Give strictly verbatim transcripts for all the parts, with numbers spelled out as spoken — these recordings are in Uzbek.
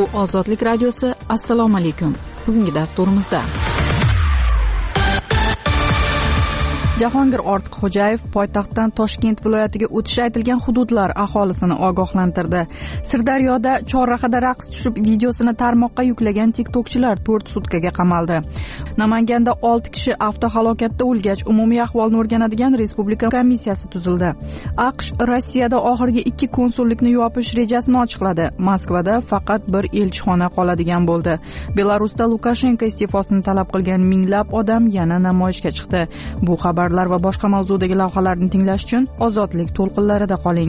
Bu Ozodlik radiosi. Assalomu alaykum. Bugungi dasturimizda Jahongir Ortiqxo'jayev poytaxtdan Toshkent viloyatiga o'tishi aytilgan hududlar aholisini ogohlantirdi. Sirdaryoda chorrahada raqs tushib videosini tarmoqqa yuklagan TikTokchilar to'rt sutkaga qamaldi. Namanganda olti kishi avtohalokatda o'lgach, umumiy ahvolni o'rganadigan respublika komissiyasi tuzildi. AQSh Rossiyada oxirgi ikki konsullikni yopish rejasini ochiqladi. Moskvada faqat bir elchixona qoladigan bo'ldi. Belarusda Lukashenko iste'fosini talab qilgan minglab odam yana namoyishga chiqdi. Bu xabar va boshqa mavzudagi lavhalarni tinglash uchun Ozodlik to'lqinlarida qoling.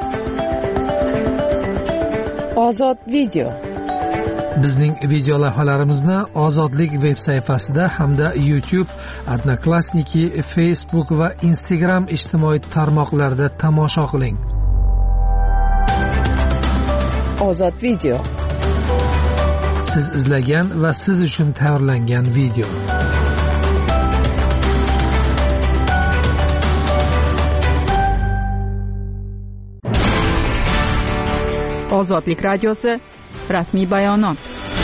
Ozod video. Bizning video lavhalarimizni Ozodlik veb sayfasida hamda YouTube, Odnoklassniki, Facebook va Instagram ijtimoiy tarmoqlarida tomosha qiling. Ozod video. Siz izlagan va siz uchun tayyorlangan video. Ozodlik radiosi rasmiy bayonot.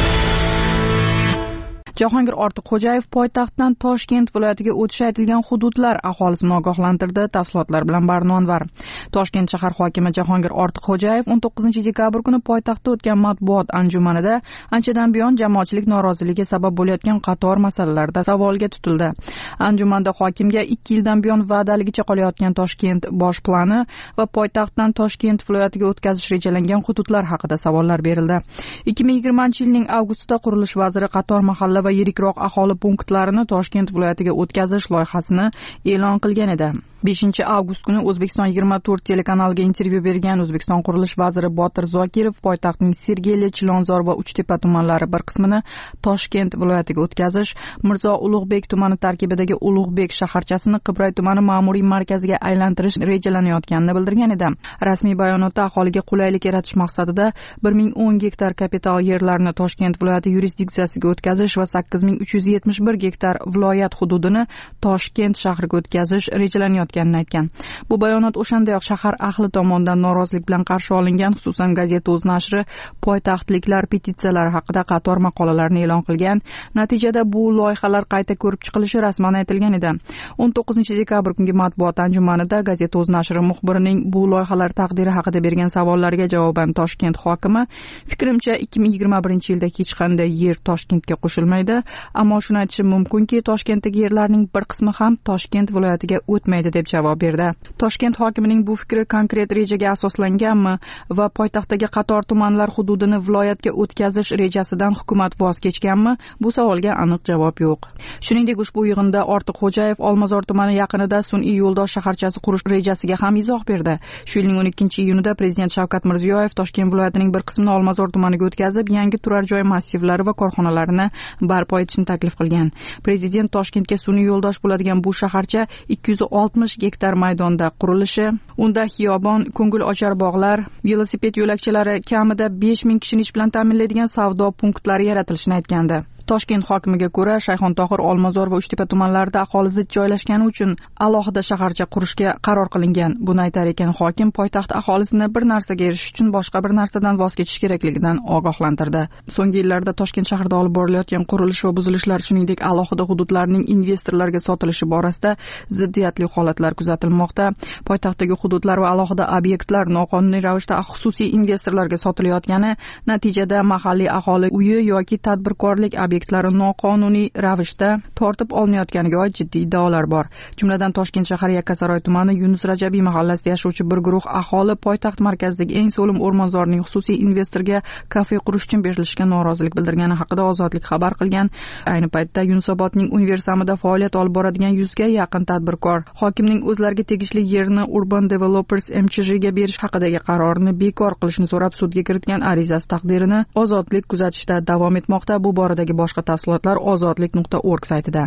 Jahongir Ortiqxo'jayev poytaxtdan Toshkent viloyatiga o'tishi aytilgan hududlar aholisini ogohlantirdi. Tafsilotlar bilan Barno Anvar. Toshkent shahar hokimi Jahongir Ortiqxo'jayev o'n to'qqizinchi dekabr kuni poytaxtda o'tgan matbuot anjumanida anchadan buyon jamoatchilik noroziligi sabab bo'layotgan qator masalalarda savolga tutildi. Anjumanda hokimga ikki yildan buyon va'daligicha qolayotgan Toshkent bosh plani va poytaxtdan Toshkent viloyatiga o'tkazish rejalangan hududlar haqida savollar berildi. ikki ming yigirmanchi yilning avgustida qurilish vaziri qator mahalla va yirikroq aholi punktlarini Toshkent viloyatiga o'tkazish loyihasini e'lon qilgan edi. beshinchi avgust kuni O'zbekiston yigirma to'rt telekanaliga intervyu bergan O'zbekiston qurilish vaziri Botir Zokirov poytaxtning Sergeli, Chilonzor va Uchtepa tumanlari bir qismini Toshkent viloyatiga o'tkazish, Mirzo Ulug'bek tumani tarkibidagi Ulug'bek shaharchasini Qibray tumani ma'muriy markaziga aylantirish rejalanayotganini bildirgan edi. Rasmiy bayonotda aholiga qulaylik yaratish maqsadida bir ming o'n gektar kapital yerlarni Toshkent viloyati yurisdiksiyasiga o'tkazish va sakkiz ming uch yuz yetmish bir gektar viloyat hududini Toshkent shahriga o'tkazish rejalanayotganini aytgan. Bu bayonot o'shandayoq shahar ahli tomonidan norozilik bilan qarshi olingan, xususan Gazeta o'z nashri poytaxtliklar petitsiyalari haqida qator maqolalarni e'lon qilgan. Natijada bu loyihalar qayta ko'rib chiqilishi rasman aytilgan edi. o'n to'qqizinchi dekabr kungi matbuot anjumanida Gazeta o'z nashri muxbirining bu loyihalar taqdiri haqida bergan savollariga javoban Toshkent hokimi, fikrimcha ikki ming yigirma birinchi yilda hech qanday yer Toshkentga qo'shilmaydi, ammo shuni aytishim mumkinki, Toshkentdagi yerlarning bir qismi ham Toshkent viloyatiga o'tmaydi deb javob berdi. Toshkent hokimining bu fikri konkret rejaga asoslanganmi va poytaxtdagi qator tumanlar hududini viloyatga o'tkazish rejasidan hukumat voz kechganmi? Bu savolga aniq javob yo'q. Shuningdek, ushbu yig'inda Ortiqxo'jayev Olmazor tumani yaqinida sun'iy yo'ldosh shaharchasi qurish rejasiga ham izoh berdi. Shu yilning o'n ikkinchi iyunida Prezident Shavkat Mirziyoyev Toshkent viloyatining bir qismini Olmazor tumaniga o'tkazib, yangi turar joy massivlari va korxonalarini barpo etishni taklif qilgan. Prezident Toshkentga sun'iy yo'ldosh bo'ladigan bu shaharcha ikki yuz oltmish gektar maydonda qurilishi, unda xiyobon, ko'ngil ochar bog'lar, velosiped yo'lakchalari, kamida besh ming kishini ish bilan ta'minlaydigan savdo punktlari yaratilishini aytgandi. Toshkent hokimiga ko'ra, Shayxontohur, Olmazor va Uchtepa tumanlarida aholi zich joylashgani uchun alohida shaharcha qurishga qaror qilingan. Buni aytar ekan hokim poytaxt aholisini bir narsaga erishish uchun boshqa bir narsadan voz kechish kerakligidan ogohlantirdi. So'nggi yillarda Toshkent shahrida olib borilayotgan qurilish va buzilishlar, shuningdek alohida hududlarning investorlarga sotilishi borasida ziddiyatli holatlar kuzatilmoqda. Poytaxtdagi hududlar va alohida obyektlar noqonuniy ravishda xususiy investorlarga sotilayotgani, natijada mahalliy aholi uyi yoki tadbirkorlik obyektlari noqonuniy ravishda tortib olinayotganiga oid jiddiy iddaolar bor. Jumladan Toshkent shahar Yakkasaroy tumani Yunus Rajabiy mahallasida yashovchi bir guruh aholi poytaxt markazidagi eng so'lim o'rmonzorning xususiy investorga kafe qurish uchun berilishiga norozilik bildirgani haqida Ozodlik xabar qilgan. Ayni paytda Yunusobodning universiamida faoliyat olib boradigan yuzga yaqin tadbirkor hokimning o'zlariga tegishli yerni Urban Developers M C J ga berish haqidagi qarorini bekor qilishni so'rab sudga kiritgan arizasi taqdirini Ozodlik kuzatishda davom etmoqda. Bu boradagi boshqa tafsilotlar ozodlik nuqta org saytida.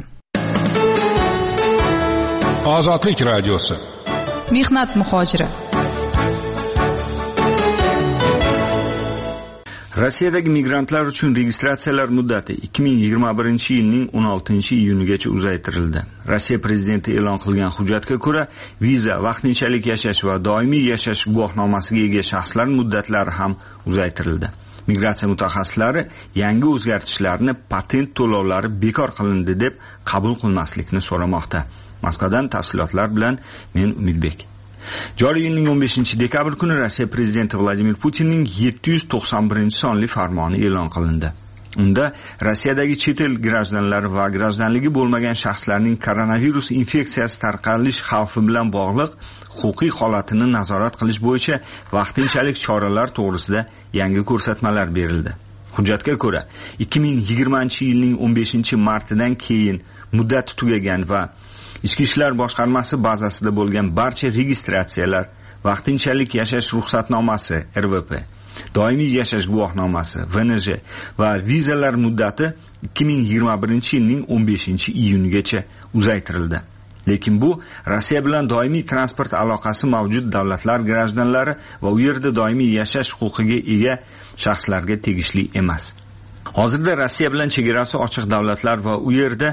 Ozodlik radiosi. Mehnat muhojiri. Rossiyadagi migrantlar uchun registratsiyalar muddati ikki ming yigirma birinchi yilning o'n oltinchi iyunigacha uzaytirildi. Rossiya prezidenti e'lon qilgan hujjatga ko'ra, viza, vaqtinchalik yashash va doimiy yashash guvohnomasiga ega shaxslar muddatlari ham uzaytirildi. Migratsiya mutaxassislari yangi o'zgartishlarni patent to'lovlari bekor qilindi deb qabul qilmaslikni so'ramoqda. Moskvadan tafsilotlar bilan men Umidbek. Joriy yilning o'n beshinchi dekabr kuni Rossiya prezidenti Vladimir Putinning yetti yuz to'qson birinchi sonli farmoni e'lon qilindi. Unda Rossiyadagi chet el grajdanlari va grajdanligi bo'lmagan shaxslarning koronavirus infeksiyasi tarqalish xavfi bilan bog'liq huquqiy holatini nazorat qilish bo'yicha vaqtinchalik choralar to'g'risida yangi ko'rsatmalar berildi. Hujjatga ko'ra, ikki ming yigirmanchi yilning o'n beshinchi martidan keyin muddati tugagan va Ichki ishlar boshqarmasi bazasida bo'lgan barcha registratsiyalar, vaqtinchalik yashash ruxsatnomasi R V P, doimiy yashash guvohnomasi V N J va vizalar muddati ikki ming yigirma birinchi yilning o'n beshinchi iyunigacha uzaytirildi. Lekin bu Rossiya bilan doimiy transport aloqasi mavjud davlatlar grajdanlari va u yerda doimiy yashash huquqiga ega shaxslarga tegishli emas. Hozirda Rossiya bilan chegarasi ochiq davlatlar va u yerda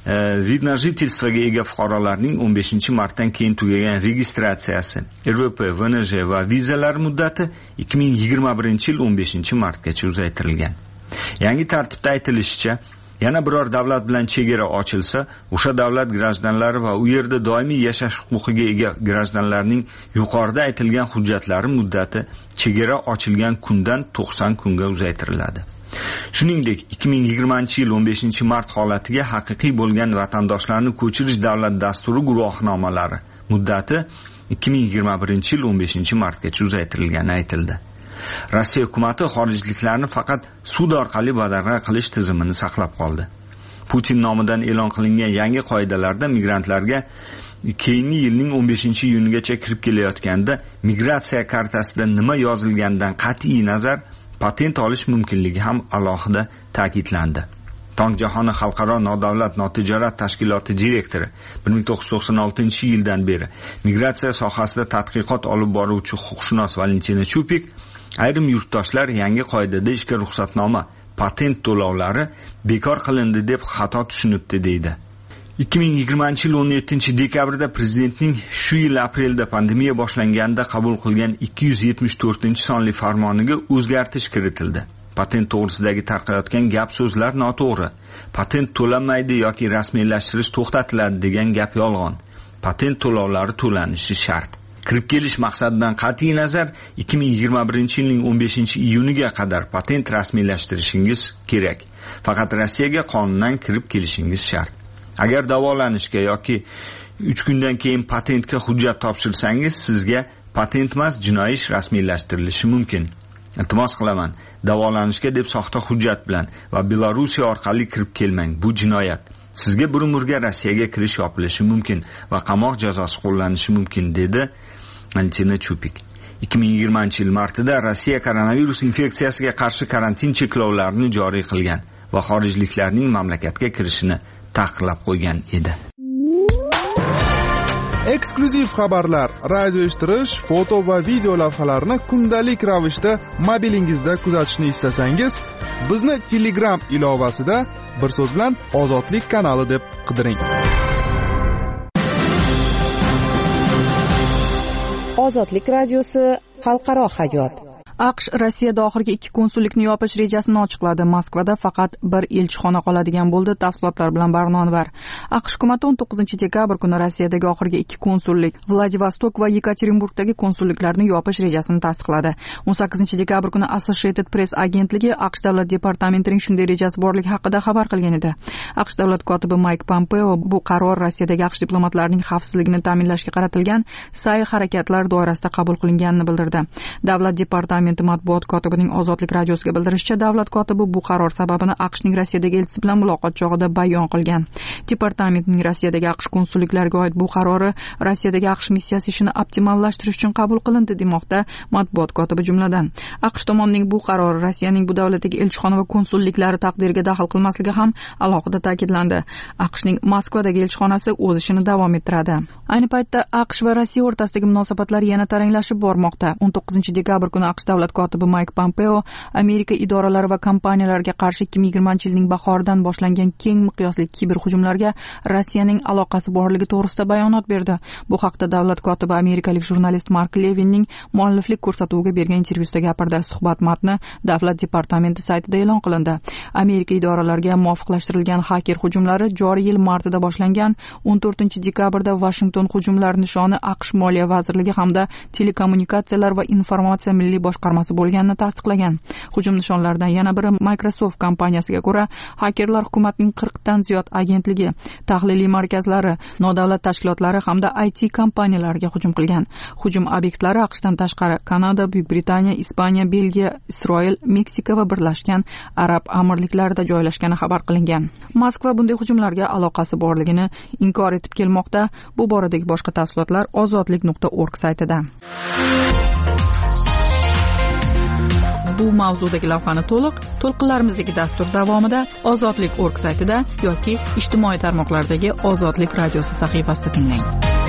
vid na жительствоga ega fuqarolarning o'n beshinchi martdan keyin tugagan registratsiyasi, R V P, V N J va vizalar muddati ikki ming yigirma birinchi yil o'n beshinchi martgacha uzaytirilgan. Yangi tartibda aytilishicha, yana biror davlat bilan chegara ochilsa, o'sha davlat grajdanlari va u yerda doimiy yashash huquqiga ega grajdanlarning yuqorida aytilgan hujjatlari muddati chegara ochilgan kundan to'qson kunga uzaytiriladi. Shuningdek, ikki ming yigirmanchi yil o'n beshinchi mart holatiga haqiqiy bo'lgan vatandoshlarni ko'chirish davlat dasturi guvohnomalari muddati ikki ming yigirma birinchi yil o'n beshinchi martgacha uzaytirilgani aytildi. Rossiya hukumati xorijliklarni faqat sud orqali badarg'a qilish tizimini saqlab qoldi. Putin nomidan e'lon qilingan yangi qoidalarda migrantlarga keyingi yilning o'n beshinchi iyunigacha kirib kelayotganda migratsiya kartasida nima yozilganidan qat'iy nazar patent olish mumkinligi ham alohida ta'kidlandi. Tong jahoni xalqaro nodavlat notijorat tashkiloti direktori bir ming to'qqiz yuz to'qson oltinchi yildan beri migratsiya sohasida tadqiqot olib boruvchi huquqshunos Valentina Chupik ayrim yurtdoshlar yangi qoidada ishga ruxsatnoma, patent to'lovlari bekor qilindi deb xato tushunibdi deydi. ikki ming yigirmanchi yil o'n yettinchi dekabrda prezidentning shu yil aprelda pandemiya boshlanganda qabul qilgan ikki yuz yetmish to'rtinchi sonli farmoniga o'zgartish kiritildi. Patent to'g'risidagi tarqayotgan gap so'zlar noto'g'ri. Patent to'lanmaydi yoki rasmiylashtirish to'xtatiladi degan gap yolg'on. Patent to'lovlari to'lanishi shart. Kirib kelish maqsadidan qat'iy nazar ikki ming yigirma birinchi yilning o'n beshinchi iyuniga qadar patent rasmiylashtirishingiz kerak. Faqat Rossiyaga qonundan kirib kelishingiz shart. Agar davolanishga yoki uch kundan keyin patentga hujjat topshirsangiz, sizga patent emas, jinoiy ish rasmiylashtirilishi mumkin. Iltimos qilaman, davolanishga deb soxta hujjat bilan va Belorussiya orqali kirib kelmang. Bu jinoyat. Sizga bir umrga Rossiyaga kirish yopilishi mumkin va qamoq jazosi qo'llanishi mumkin, dedi Valentina Chupik. ikki ming yigirmanchi yil martida Rossiya koronavirus infeksiyasiga qarshi karantin cheklovlarini joriy qilgan va xorijliklarning mamlakatga kirishini taqiqlab qo'ygan edi. Eksklyuziv xabarlar, radio eshittirish, foto va video lavhalarni kundalik ravishda mobilingizda kuzatishni istasangiz, bizni Telegram ilovasida bir so'z bilan Ozodlik kanali deb qidiring. Ozodlik radiosi, xalqaro hayot. AQSh Rossiyada oxirgi ikki konsullikni yopish rejasini ochiqladi. Moskvada faqat bir elchixona qoladigan bo'ldi. Tafsilotlar bilan Barnonvar. AQSh hukumati o'n to'qqizinchi dekabr kuni Rossiyadagi oxirgi ikki konsullik, Vladivostok va Yekaterinburgdagi konsulliklarni yopish rejasini tasdiqladi. o'n sakkizinchi dekabr kuni Associated Press agentligi AQSh davlat departamentining shunday rejasi borligi haqida xabar qilgan edi. AQSh davlat kotibi Mike Pompeo bu qaror Rossiyadagi AQSh diplomatlarining xavfsizligini ta'minlashga qaratilgan sa'y-harakatlar doirasida qabul qilinganini bildirdi. Davlat departamenti matbuot kotibining Ozodlik radiosiga bildirishicha, davlat kotibi bu qaror sababini AQShning Rossiyadagi elchisi bilan muloqot chog'ida bayon qilgan. Departamentning Rossiyadagi AQSh konsulliklariga oid bu qarori Rossiyadagi AQSh missiyasi ishini optimallashtirish uchun qabul qilindi, demoqda matbuot kotibi jumladan. AQSh tomonining bu qarori Rossiyaning bu davlatdagi elchixona va konsulliklari taqdiriga daxl qilmasligi ham alohida ta'kidlandi. AQShning Moskvadagi elchixonasi o'z ishini davom ettiradi. Ayni paytda AQSh va Rossiya o'rtasidagi munosabatlar yana taranglashib bormoqda. o'n to'qqizinchi dekabr kuni AQSh davlat kotibi Mayk Pompeo Amerika idoralari va kompaniyalariga qarshi ikki ming yigirmanchi yilning bahoridan boshlangan keng miqyosli kiberhujumlarga Rossiyaning aloqasi borligi to'g'risida bayonot berdi. Bu haqda davlat kotibi amerikalik jurnalist Mark Levinning mualliflik ko'rsatuviga bergan intervyusida gapirdi. Suhbat matni davlat departamenti saytida e'lon qilindi. Amerika idoralariga muvofiqlashtirilgan haker hujumlari joriy yil martida boshlangan. o'n to'rtinchi dekabrda Washington hujumlar nishoni AQSh Moliya vazirligi hamda telekommunikatsiyalar va informatsiya milliy boshqarmasi bo'lganini tasdiqlagan. Hujum nishonlaridan yana biri Microsoft kompaniyasiga ko'ra, hakerlar hukumatning qirqdan ziyod agentligi, tahliliy markazlari, nodavlat tashkilotlari hamda I T kompaniyalariga hujum qilgan. Hujum obyektlari AQShdan tashqari Kanada, Buyuk Britaniya, Ispaniya, Belgiya, Isroil, Meksika va Birlashgan Arab Amirliklarida joylashgani xabar qilingan. Moskva bunday hujumlarga aloqasi borligini inkor etib kelmoqda. Bu boradagi boshqa tafsilotlar ozodlik nuqta org saytida. Bu mavzudagi lavhani to'liq to'lqinlarimizdagi dastur davomida ozodlik nuqta org saytida yoki ijtimoiy tarmoqlardagi Ozodlik radiosi sahifasida tinglang.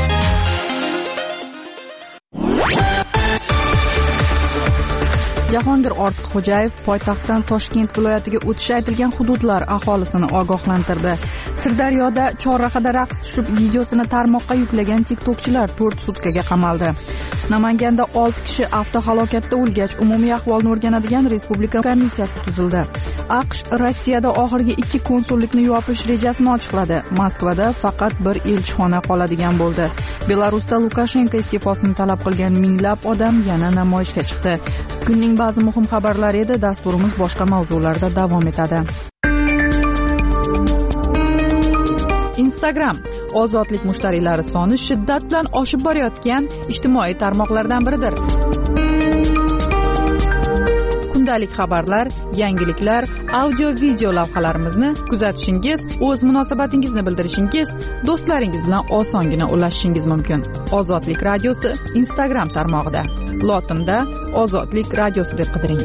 Jahongir Ortiqxo'jayev poytaxtdan Toshkent viloyatiga o'tishi aytilgan hududlar aholisini ogohlantirdi. Sirdaryoda chorrahada raqs tushib videosini tarmoqqa yuklagan tiktokchilar to'rt sutkaga qamaldi. Namanganda olti kishi avtohalokatda o'lgach, umumiy ahvolni o'rganadigan respublika komissiyasi tuzildi. AQSh Rossiyada oxirgi ikki konsullikni yopish rejasini ochiqladi. Moskvada faqat bir elchixona qoladigan bo'ldi. Belarusda Lukashenko iste'fosini talab qilgan minglab odam yana namoyishga chiqdi. Kunning ba'zi muhim xabarlari edi. Dasturimiz boshqa mavzularda davom etadi. Instagram ozodlik mushtariylari soni shiddat bilan oshib borayotgan ijtimoiy tarmoqlardan biridir. Kundalik xabarlar, yangiliklar, audio-video lavhalarimizni kuzatishingiz, o'z munosabatingizni bildirishingiz, do'stlaringiz bilan osongina ulashishingiz mumkin. Ozodlik radiosi Instagram tarmog'ida. Lotinda Ozodlik radiosi deb qidiring.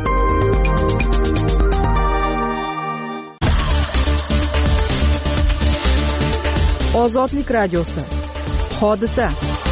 Ozodlik radiosi. Hodisa.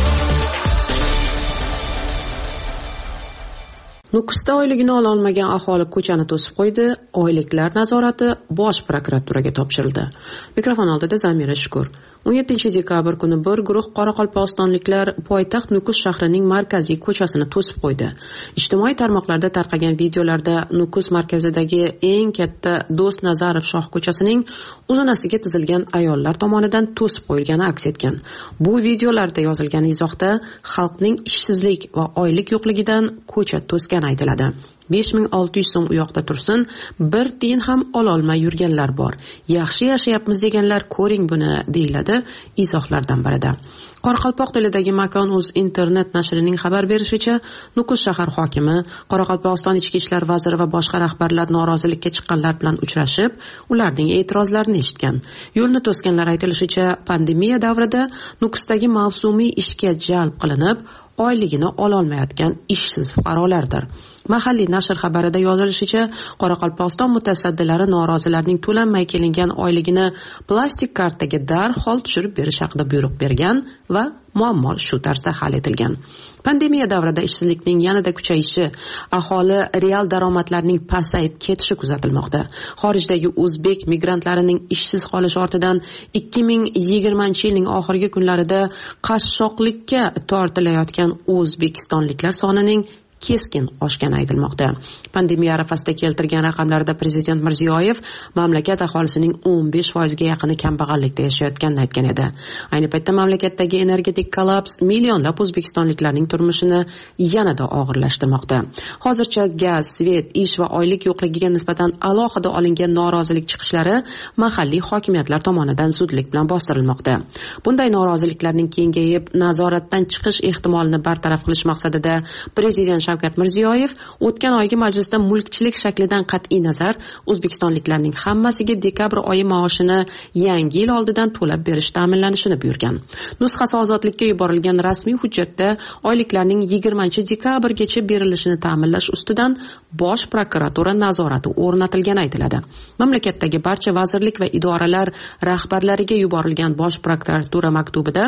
Nukusda oyligini ola olmagan aholi ko'chani to'sib qo'ydi. Oyliklar nazorati Bosh prokuraturaga topshirildi. Mikrofon oldida Zamira Shukur. o'n yettinchi dekabr kuni bir guruh qoraqalpog'istonliklar poytaxt Nukus shahrining markaziy ko'chasini to'sib qo'ydi. Ijtimoiy tarmoqlarda tarqagan videolarda Nukus markazidagi eng katta Do'st Nazarov shoh ko'chasining uzunasiga tizilgan ayollar tomonidan to'sib qo'yilgani aks etgan. Bu videolarda yozilgan izohda xalqning ishsizlik va oylik yo'qligidan ko'cha to'sgani aytiladi. besh ming olti yuz so'm u yoqda tursin, bir tiyin ham ololmay yurganlar bor. Yaxshi yashayapmiz deganlar ko'ring buni, deyiladi izohlardan birida. Qoraqalpoq tilidagi Makon.uz internet nashrining xabar berishicha, Nukus shahar hokimi, Qoraqalpog'iston ichki ishlar vaziri va boshqa rahbarlar norozilikka chiqqanlar bilan uchrashib, ularning e'tirozlarini eshitgan. Yo'lni to'sganlar aytilishicha, pandemiya davrida Nukusdagi mavsumiy ishga jalb qilinib, oyligini ololmayotgan ishsiz fuqarolardir. Mahalliy nashr xabarida yozilishicha, Qoraqalpog'iston mutasaddilari norozilarning to'lanmay kelingan oyligini plastik kartaga darhol tushirib berish haqida buyruq bergan va muammo shu tarzda hal etilgan. Pandemiya davrida ishsizlikning yanada kuchayishi, aholi real daromadlarning pasayib ketishi kuzatilmoqda. Xorijdagi o'zbek migrantlarining ishsiz qolishi ortidan ikki ming yigirmanchi yilning oxirgi kunlarida qashshoqlikka tortilayotgan o'zbekistonliklar sonining keskin oshgani aytilmoqda. Pandemiya arafasida keltirgan raqamlarda Prezident Mirziyoyev mamlakat aholisining o'n besh foizga yaqini kambag'allikda yashayotganini aytgan edi. Ayni paytda mamlakatdagi energetik kollaps millionlab o'zbekistonliklarning turmushini yanada og'irlashtirmoqda. Hozircha gaz, svet, ish va oylik yo'qligiga nisbatan alohida olingan norozilik chiqishlari mahalliy hokimiyatlar tomonidan zudlik bilan bostirilmoqda. Bunday noroziliklarning kengayib, nazoratdan chiqish ehtimolini bartaraf qilish maqsadida Prezident Shavkat Mirziyoyev o'tgan oygi majlisda mulkchilik shaklidan qat'iy nazar o'zbekistonliklarning hammasiga dekabr oyi maoshini yangi yil oldidan to'lab berish ta'minlanishini buyurgan. Nusxasi ozodlikka yuborilgan rasmiy hujjatda oyliklarning yigirmanchi dekabrgacha berilishini ta'minlash ustidan Bosh prokuratura nazorati o'rnatilgani aytiladi. Mamlakatdagi barcha vazirlik va idoralar rahbarlariga yuborilgan Bosh prokuratura maktubida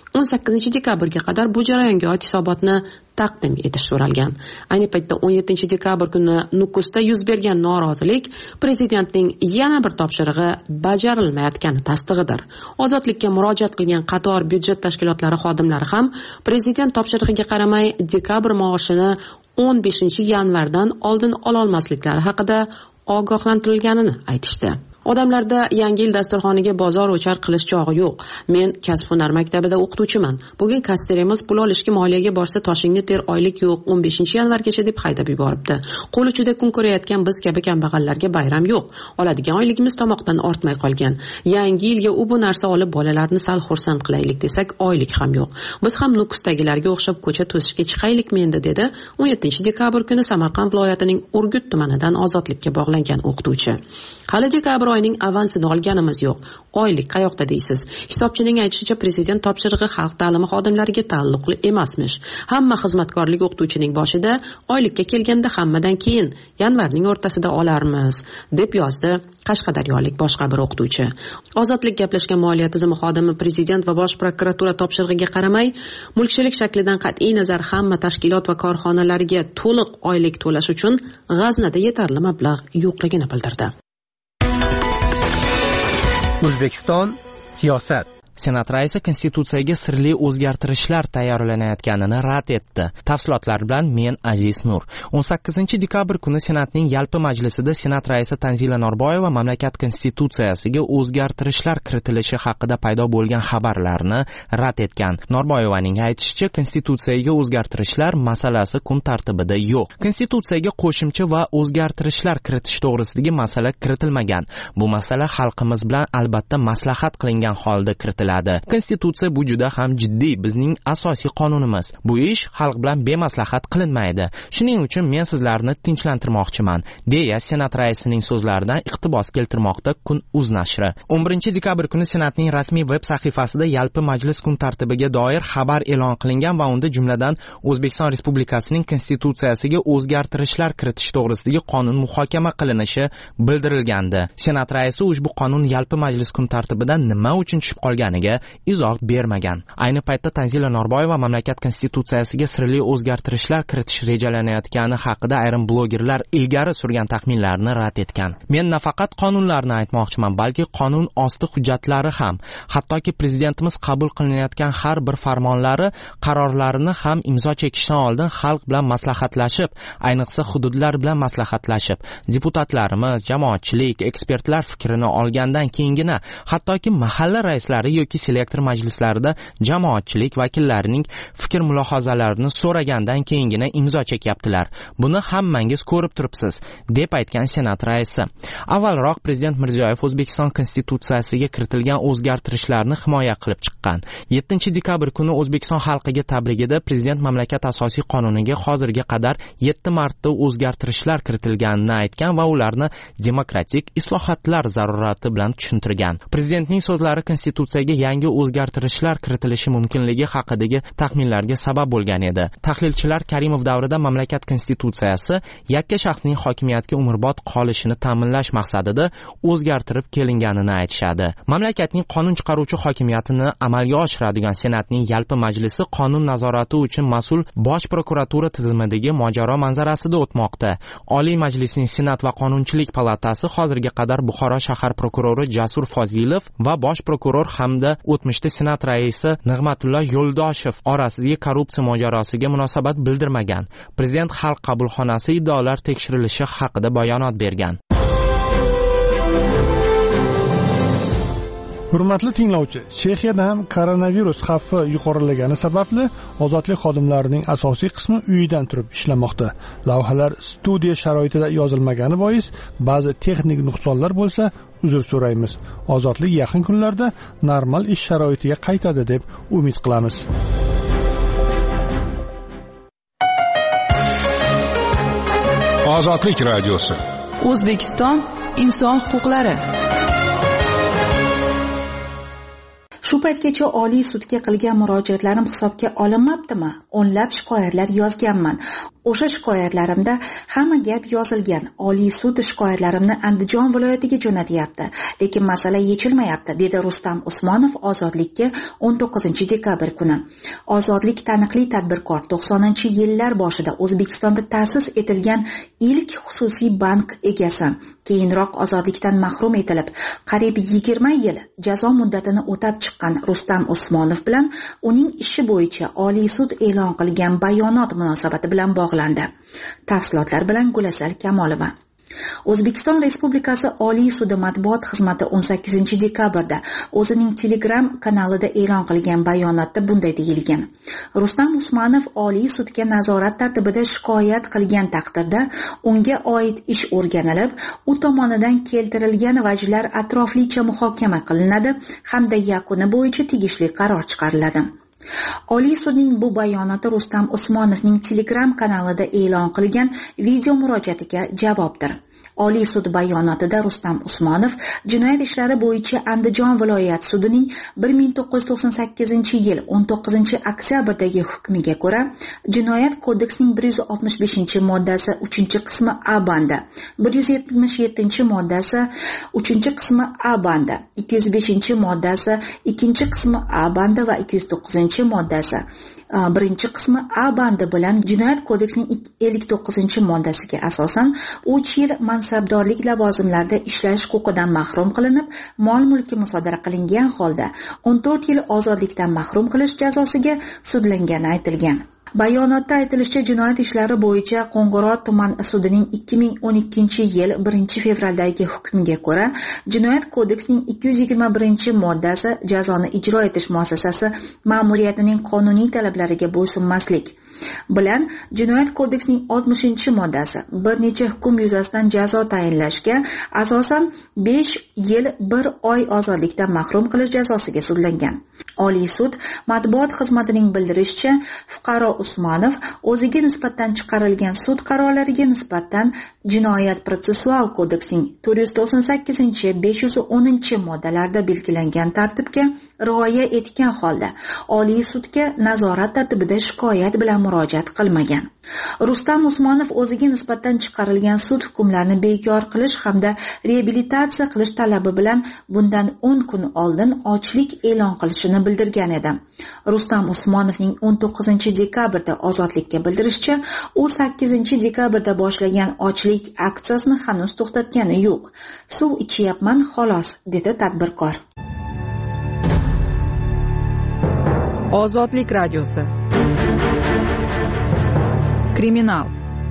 o'n sakkizinchi dekabrga qadar bu jarayonga oid hisobotni taqdim etish so'ralgan. Ayni paytda o'n yettinchi dekabr kuni Nukusda yuz bergan norozilik prezidentning yana bir topshirig'i bajarilmayotgani tasdig'idir. Ozodlikka murojaat qilgan qator byudjet tashkilotlari xodimlari ham prezident topshirig'iga qaramay dekabr maoshini o'n beshinchi yanvardan oldin ola olmasliklari haqida ogohlantirilganini aytishdi. Odamlarda yangi yil dasturxoniga bozor o'char qilish chog'i yo'q. Men kasb hunar maktabida o'qituvchiman. Bugun kassirimiz pul olishga moliyaga borsa toshingni ter, oylik yo'q, o'n beshinchi yanvargacha deb haydab yuboribdi. Qo'l uchida kun ko'rayotgan biz kabi kambag'allarga bayram yo'q. Oladigan oyligimiz tomoqdan ortmay qolgan. Yangi yilga u bu narsa olib bolalarni sal xursand qilaylik desak, oylik ham yo'q. Biz ham Nukusdagilarga o'xshab ko'cha to'sishga chiqaylikmi endi, dedi o'n yettinchi dekabr kuni Samarqand viloyatining Urgut tumanidan ozodlikka bog'langan o'qituvchi. Hali dekabr oyining avansini olganimiz yo'q. Oylik qayoqda deysiz? Hisobchining aytishicha, prezident topshirig'i xalq ta'limi xodimlariga taalluqli emasmish. Hamma xizmatkorlik o'qituvchining boshida oylikka kelganda hammadan keyin yanvarning o'rtasida olarmiz, deb yozdi qashqadaryolik boshqa bir o'qituvchi. Ozodlik gaplashgan moliya tizimi xodimi prezident va bosh prokuratura topshirig'iga qaramay, mulkchilik shaklidan qat'iy nazar hamma tashkilot va korxonalarga to'liq oylik to'lash uchun g'aznada yetarli mablag' yo'qligini bildirdi. O'zbekiston siyosat. Senat raisi konstitutsiyaga sirli o'zgartirishlar tayyorlanayotganini rad etdi. Tafsilotlar bilan men Aziz Nur. o'n sakkizinchi dekabr kuni Senatning yalpi majlisida Senat raisi Tanzila Norboyeva mamlakat konstitutsiyasiga o'zgartirishlar kiritilishi haqida paydo bo'lgan xabarlarni rad etgan. Norboyevaning aytishicha, konstitutsiyaga o'zgartirishlar masalasi kun tartibida yo'q. Konstitutsiyaga qo'shimcha va o'zgartirishlar kiritish to'g'risidagi masala kiritilmagan. Bu masala xalqimiz bilan albatta maslahat qilingan holda kiritiladi. Konstitutsiya bu juda ham jiddiy, bizning asosiy qonunimiz. Bu ish xalq bilan bemaslahat qilinmaydi. Shuning uchun men sizlarni tinchlantirmoqchiman, deya Senat raisining so'zlaridan iqtibos keltirmoqda Kun.uz nashri. o'n birinchi dekabr kuni Senatning rasmiy veb sahifasida yalpi majlis kun tartibiga doir xabar e'lon qilingan va unda jumladan O'zbekiston Respublikasining konstitutsiyasiga o'zgartirishlar kiritish to'g'risidagi qonun muhokama qilinishi bildirilgandi. Senat raisi ushbu qonun yalpi majlis kun tartibidan nima uchun tushib qolganiga izoh bermagan. Ayni paytda Tanzila Norboyeva mamlakat konstitutsiyasiga sirli o'zgartirishlar kiritish rejalanayotgani haqida ayrim blogerlar ilgari surgan taxminlarni rad etgan. Men nafaqat qonunlarni aytmoqchiman, balki qonun osti hujjatlari ham, hattoki prezidentimiz qabul qilinayotgan har bir farmonlari, qarorlarini ham imzo chekishdan oldin xalq bilan maslahatlashib, ayniqsa hududlar bilan maslahatlashib, deputatlarimiz, jamoatchilik, ekspertlar fikrini olgandan keyingina, hattoki mahalla raislari yoki selektor majlislarida jamoatchilik vakillarining fikr mulohazalarini so'ragandan keyingina imzo chekyaptilar. Buni hammangiz ko'rib turibsiz, deb aytgan Senat raisi. Avvalroq prezident Mirziyoyev O'zbekiston konstitutsiyasiga kiritilgan o'zgartirishlarni himoya qilib chiqqan. yettinchi dekabr kuni O'zbekiston xalqiga tabrigida prezident mamlakat asosiy qonuniga hozirga qadar yetti marta o'zgartirishlar kiritilganini aytgan va ularni demokratik islohotlar zarurati bilan tushuntirgan. Prezidentning so'zlari konstitutsiyaga yangi o'zgartirishlar kiritilishi mumkinligi haqidagi taxminlarga sabab bo'lgan edi. Tahlilchilar Karimov davrida mamlakat konstitutsiyasi yakka shaxsning hokimiyatga umrbod qolishini ta'minlash maqsadida o'zgartirib kelinganini aytishadi. Mamlakatning qonun chiqaruvchi hokimiyatini amalga oshiradigan Senatning yalpi majlisi qonun nazorati uchun mas'ul bosh prokuratura tizimidagi mojaro manzarasida o'tmoqda. Oliy Majlisning Senat va Qonunchilik palatasi hozirga qadar Buxoro shahar prokurori Jasur Fozilov va bosh prokuror hamda o'tmishda Senat raisi Nig'matullo Yo'ldoshev orasidagi korrupsiya mojarosiga munosabat bildirmagan. Prezident xalq qabulxonasi iddaolar tekshirilishi haqida bayonot bergan. Hurmatli tinglovchi, Chexiyada ham koronavirus xavfi yuqorilagani sababli ozodlik xodimlarining asosiy qismi uyidan turib ishlamoqda. Lavhalar studiya sharoitida yozilmagani bois ba'zi texnik nuqsonlar bo'lsa, uzr so'raymiz. Ozodlik yaqin kunlarda normal ish sharoitiga qaytadi deb umid qilamiz. Ozodlik radiosi. O'zbekiston inson huquqlari. Shu paytgacha Oliy sudga qilgan murojaatlarim hisobga olinmabdimi? O'nlab shikoyatlar yozganman. o'sha shikoyatlarimda hamma gap yozilgan. Oliy sud shikoyatlarimni Andijon viloyatiga jo'natyapti, lekin masala yechilmayapti, dedi Rustam Usmonov Ozodlikka o'n to'qqizinchi dekabr kuni. Ozodlik taniqli tadbirkor, to'qsoninchi yillar boshida O'zbekistonda ta'sis etilgan ilk xususiy bank egasi. Keyinroq ozodlikdan mahrum etilib, qariyb yigirma yil jazo muddatini o'tab chiqqan Rustam Usmonov bilan uning ishi bo'yicha Oliy sud e'lon qilgan bayonot munosabati bilan bog'landi. Tafsilotlar bilan Gulasal Kamolova. O'zbekiston Respublikasi Oliy sudi matbuot xizmati o'n sakkizinchi dekabrda o'zining Telegram kanalida e'lon qilgan bayonotda bunday deyilgan: Rustam Usmonov Oliy sudga nazorat tartibida shikoyat qilgan taqdirda unga oid ish o'rganilib, u tomonidan keltirilgan vajlar atroflicha muhokama qilinadi hamda yakuni bo'yicha tegishli qaror chiqariladi. Oliy sudning bu bayonoti Rustam Usmonovning Telegram kanalida e'lon qilgan video murojaatiga javobdir. Oliy sud bayonotida Rustam Usmonov jinoyat ishlari bo'yicha Andijon viloyat sudining bir ming to'qqiz yuz to'qson sakkizinchi yil o'n to'qqizinchi oktyabrdagi hukmiga ko'ra Jinoyat kodeksining bir yuz oltmish beshinchi moddasi uchinchi qismi A bandi, bir yuz yetmish yettinchi moddasi uchinchi qismi A bandi, ikki yuz beshinchi moddasi ikkinchi qismi A bandi va ikki yuz to'qqizinchi moddasi birinchi qismi A bandi bilan Jinoyat kodeksining ellik to'qqizinchi moddasiga asosan uch yil mansabdorlik lavozimlarida ishlash huquqidan mahrum qilinib, mol-mulki musodara qilingan holda o'n to'rt yil ozodlikdan mahrum qilish jazosiga sudlangani aytilgan. Bayonotda aytilishicha, jinoyat ishlari bo'yicha Qo'ng'irot tuman sudining ikki ming o'n ikkinchi yil birinchi fevraldagi hukmiga ko'ra Jinoyat kodeksining ikki yuz yigirma birinchi moddasi jazoni ijro etish muassasasi ma'muriyatining qonuniy talablariga bo'ysunmaslik bilan Jinoyat kodeksining oltmishinchi moddasi bir necha hukm yuzasidan jazo tayinlashga asosan besh yil bir oy ozodlikdan mahrum qilish jazosiga sudlangan. Oliy sud matbuot xizmatining bildirishicha, fuqaro Usmonov o'ziga nisbatan chiqarilgan sud qarorlariga nisbatan Jinoyat protsessual kodeksining to'rt yuz to'qson sakkizinchi besh yuz o'ninchi moddalarida belgilangan tartibga rioya etgan holda Oliy sudga nazorat tartibida shikoyat bilan murojaat qilmagan. Rustam Usmonov o'ziga nisbatan chiqarilgan sud hukmlarini bekor qilish hamda reabilitatsiya qilish talabi bilan bundan o'n kun oldin ochlik e'lon qilishini bildirgan edi. Rustam Usmonovning o'n to'qqizinchi dekabrda Ozodlikka bildirishicha, u sakkizinchi dekabrda boshlagan ochlik aksiyasini hanuz to'xtatgani yo'q. Suv ichyapman xolos, dedi tadbirkor. Ozodlik radiosi. Kriminal.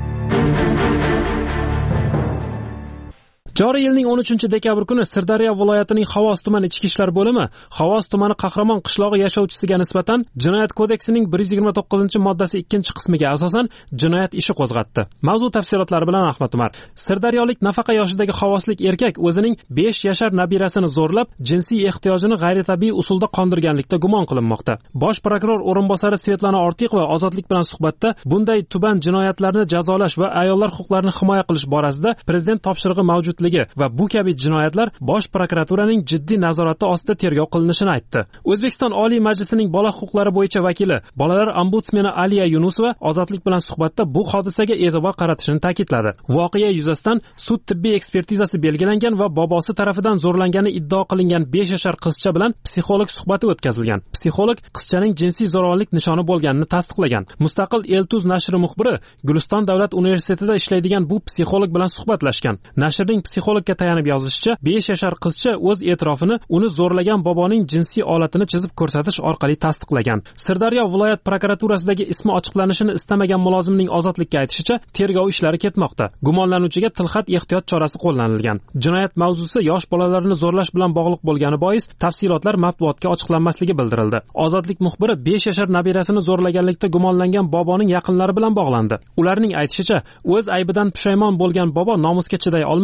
Joriy yilning o'n uchinchi dekabr kuni Sirdaryo viloyatining Xovos tumani ichki ishlar bo'limi Xovos tumani Qahramon qishlog'i yashovchisiga nisbatan Jinoyat kodeksining bir yuz yigirma to'qqizinchi moddasi ikkinchi qismiga asosan jinoyat ishi qo'zg'atdi. Mavzu tafsilotlari bilan Ahmad Umar. Sirdaryolik nafaqa yoshidagi xovoslik erkak o'zining besh yashar nabirasini zo'rlab, jinsiy ehtiyojini g'ayritabiiy usulda qondirganlikda gumon qilinmoqda. Bosh prokuror o'rinbosari Svetlana Ortiqova Ozodlik bilan suhbatda bunday tuban jinoyatlarni jazolash va ayollar huquqlarini himoya qilish borasida prezident topshirig'i mavjudligi va bu kabi jinoyatlar bosh prokuraturaning jiddiy nazorati ostida tergov qilinishini aytdi. O'zbekiston Oliy Majlisining bola huquqlari bo'yicha vakili, bolalar ombudsmeni Aliya Yunusova Ozodlik bilan suhbatda bu hodisaga e'tibor qaratishini ta'kidladi. Voqea yuzasidan sud tibbiy ekspertizasi belgilangan va bobosi tarafidan zo'rlangani iddao qilingan besh yashar qizcha bilan psixolog suhbati o'tkazilgan. Psixolog qizchaning jinsiy zo'ravonlik nishoni bo'lganini tasdiqlagan. Mustaqil Eltuz nashri muxbiri Guliston davlat universitetida ishlaydigan bu psixolog bilan suhbatlashgan. Nashrning psixologga tayanib yozishicha, besh yashar qizcha o'z e'tirofini uni zo'rlagan boboning jinsiy olatini chizib ko'rsatish orqali tasdiqlagan. Sirdaryo viloyat prokuraturasidagi ismi ochiqlanishini istamagan mulozimning Ozodlikka aytishicha, tergov ishlari ketmoqda. Gumonlanuvchiga tilxat ehtiyot chorasi qo'llanilgan. Jinoyat mavzusi yosh bolalarni zo'rlash bilan bog'liq bo'lgani bois tafsilotlar matbuotga ochiqlanmasligi bildirildi. Ozodlik muxbiri besh yashar nabirasini zo'rlaganlikda gumonlangan boboning yaqinlari bilan bog'landi. Ularning aytishicha, o'z aybidan pushaymon bo'lgan bobo nomusga chiday olmay o'n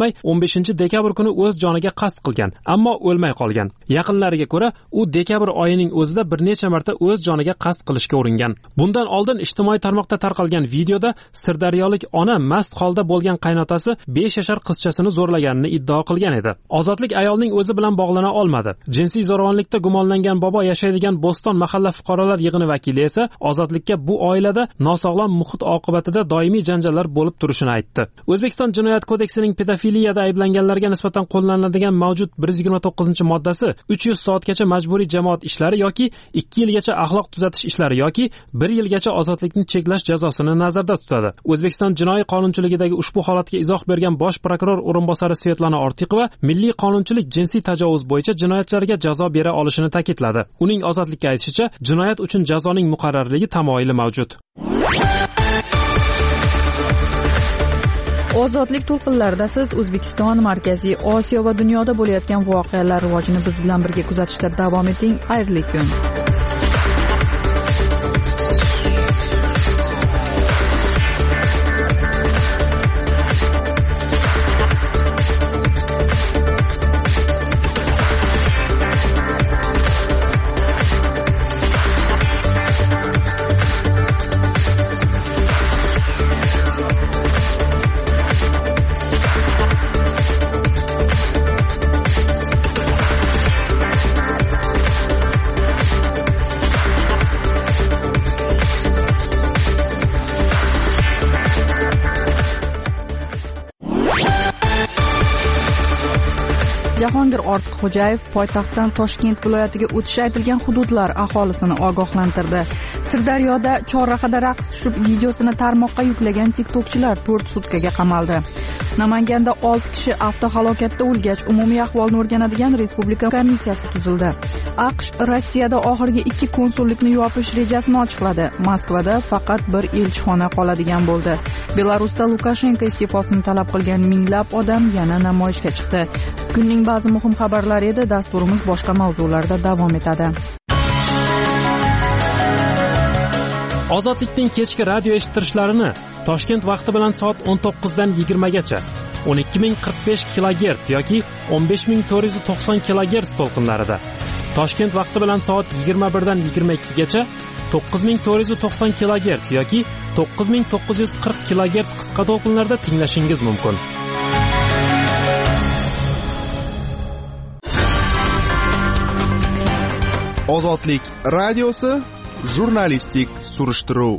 beshinchi dekabr kuni o'z joniga qasd qilgan, ammo o'lmay qolgan. Yaqinlariga ko'ra, u dekabr oyining o'zida bir necha marta o'z joniga qasd qilishga uringan. Bundan oldin ijtimoiy tarmoqda tarqalgan videoda sirdaryolik ona mast holda bo'lgan qaynotasi besh yashar qizchasini zo'rlaganini iddao qilgan edi. Ozodlik ayolning o'zi bilan bog'lana olmadi. Jinsiy zo'ravonlikda gumonlangan bobo yashaydigan Bo'ston mahalla fuqarolar yig'ini vakili esa Ozodlikka bu oilada nosog'lom muhit oqibatida doimiy janjallar bo'lib turishini aytdi. O'zbekiston Jinoyat kodeksining pedofiliyada ayblanganlarga nisbatan qo'llaniladigan mavjud bir yuz yigirma to'qqizinchi moddasi uch yuz soatgacha majburiy jamoat ishlari yoki ikki yilgacha axloq tuzatish ishlari yoki bir yilgacha ozodlikni cheklash jazosini nazarda tutadi. O'zbekiston jinoiy qonunchiligidagi ushbu holatga izoh bergan bosh prokuror o'rinbosari Svetlana Ortiqova milliy qonunchilik jinsiy tajovuz bo'yicha jinoyatchilarga jazo bera olishini ta'kidladi. Uning Ozodlikka aytishicha, jinoyat uchun jazoning muqarrarligi tamoyili mavjud. Ozodlik to'lqinlarida siz O'zbekiston, Markaziy Osiyo va dunyoda bo'layotgan voqealar rivojini biz bilan birga kuzatishda davom eting. Xayrli kun. Jahongir Ortiqxo'jayev poytaxtdan Toshkent viloyatiga o'tishi aytilgan hududlar aholisini ogohlantirdi. Sirdaryoda chorrahada raqs tushib videosini tarmoqqa yuklagan tiktokchilar to'rt sutkaga qamaldi. Namanganda olti kishi avtohalokatda o'lgach, umumiy ahvolni o'rganadigan respublika komissiyasi tuzildi. AQSh Rossiyada oxirgi ikki konsullikni yopish rejasini ochiqladi. Moskvada faqat bir elchixona qoladigan bo'ldi. Belarusda Lukashenko iste'fosini talab qilgan minglab odam yana namoyishga chiqdi. Kunning ba'zi muhim xabarlari edi. Dasturimiz boshqa mavzularda davom etadi. Ozodlikning kechki radio eshittirishlarini Toshkent vaqti bilan soat o'n to'qqizdan yigirmagacha o'n ikki ming qirq besh kilogerts yoki o'n besh ming to'rt yuz to'qson kilogerts to'lqinlarida, Toshkent vaqti bilan soat yigirma birdan yigirma ikkigacha to'qqiz ming to'rt yuz to'qson kilogerts yoki to'qqiz ming to'qqiz yuz qirq kilogerts qisqa to'lqinlarda tinglashingiz mumkin. Ozodlik radiosi jurnalistik surishtiruv.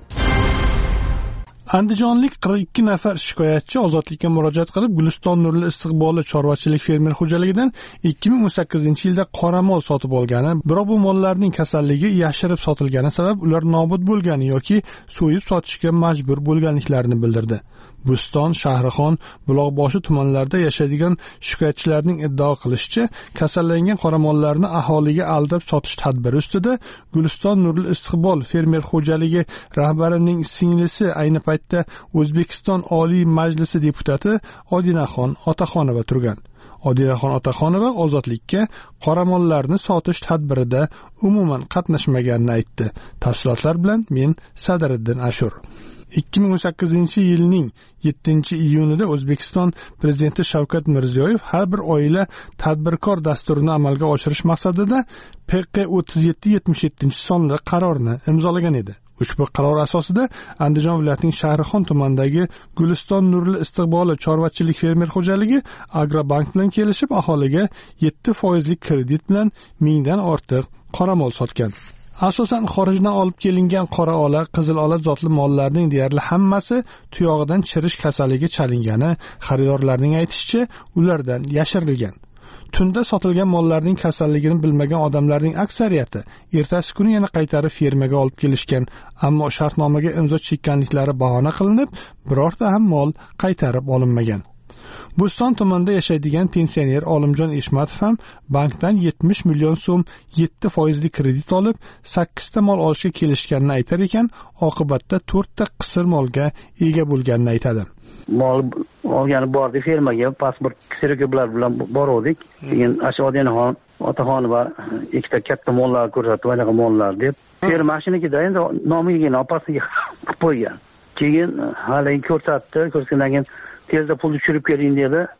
Andijonlik qirq ikki nafar shikoyatchi Ozodlikka murojaat qilib, Guliston Nurli istiqbolli chorvachilik fermer xo'jaligidan ikki ming o'n sakkizinchi yilda qoramol sotib olgani, biroq bu mollarning kasalligi yashirib sotilgani sabab ular nobud bo'lgani yoki so'yib sotishga majbur bo'lganliklarini bildirdi. Bo'ston, Shahrixon, Buloqboshi tumanlarida yashaydigan shikoyatchilarning iddao qilishicha, kasallangan qoramollarni aholiga aldab sotish tadbiri ustida Guliston Nurli istiqbol fermer xo'jaligi rahbarining singlisi ayni paytda O'zbekiston Oliy Majlisi deputati Odinaxon Otaxonova turgan. Odinaxon Otaxonova Ozodlikka qoramollarni sotish tadbirida umuman qatnashmaganini aytdi. Tafsilotlar bilan men Sadiriddin Ashur. ikki ming o'n sakkizinchi yilning yettinchi iyunida O'zbekiston prezidenti Shavkat Mirziyoyev har bir oila tadbirkor dasturini amalga oshirish maqsadida P Q o'ttiz yetti yetmish yetti sonli qarorni imzolagan edi. Ushbu qaror asosida Andijon viloyatining Shahrixon tumanidagi Guliston Nurli istiqbolli chorvachilik fermer xo'jaligi Agrobank bilan kelishib, aholiga yetti foizli kredit bilan mingdan ortiq qoramol sotgan. Asosan xorijdan olib kelingan qora ola, qizil ola zotli mollarning deyarli hammasi tuyog'idan chirish kasaliga chalingani, xaridorlarning aytishicha, ulardan yashirilgan. Tunda sotilgan mollarning kasalligini bilmagan odamlarning aksariyati ertasi kuni yana qaytarib fermaga olib kelishgan, ammo shartnomaga imzo chekkanliklari bahona qilinib, birorta ham mol qaytarib olinmagan. Bo'ston tumanida yashaydigan pensioner Olimjon Eshmatov ham bankdan yetmish million so'm yetti foizli kredit olib, sakkiz ta mol olishga kelishganini aytar ekan, oqibatda to'rt ta qisir molga ega bo'lganini aytadi. Mol olgani bordik fermaga, pasport sertifikatlar bilan bordik. Keyin Ashodiyaxon Otaxonova ikkita katta mollar ko'rsatib, anaqa mollar deb ferma mashinakida endi nomiga opasiga qilib qo'ygan. Keyin hali ko'rsatdi, ko'rsatgandan keyin tezda pulni tushirib keling dedi.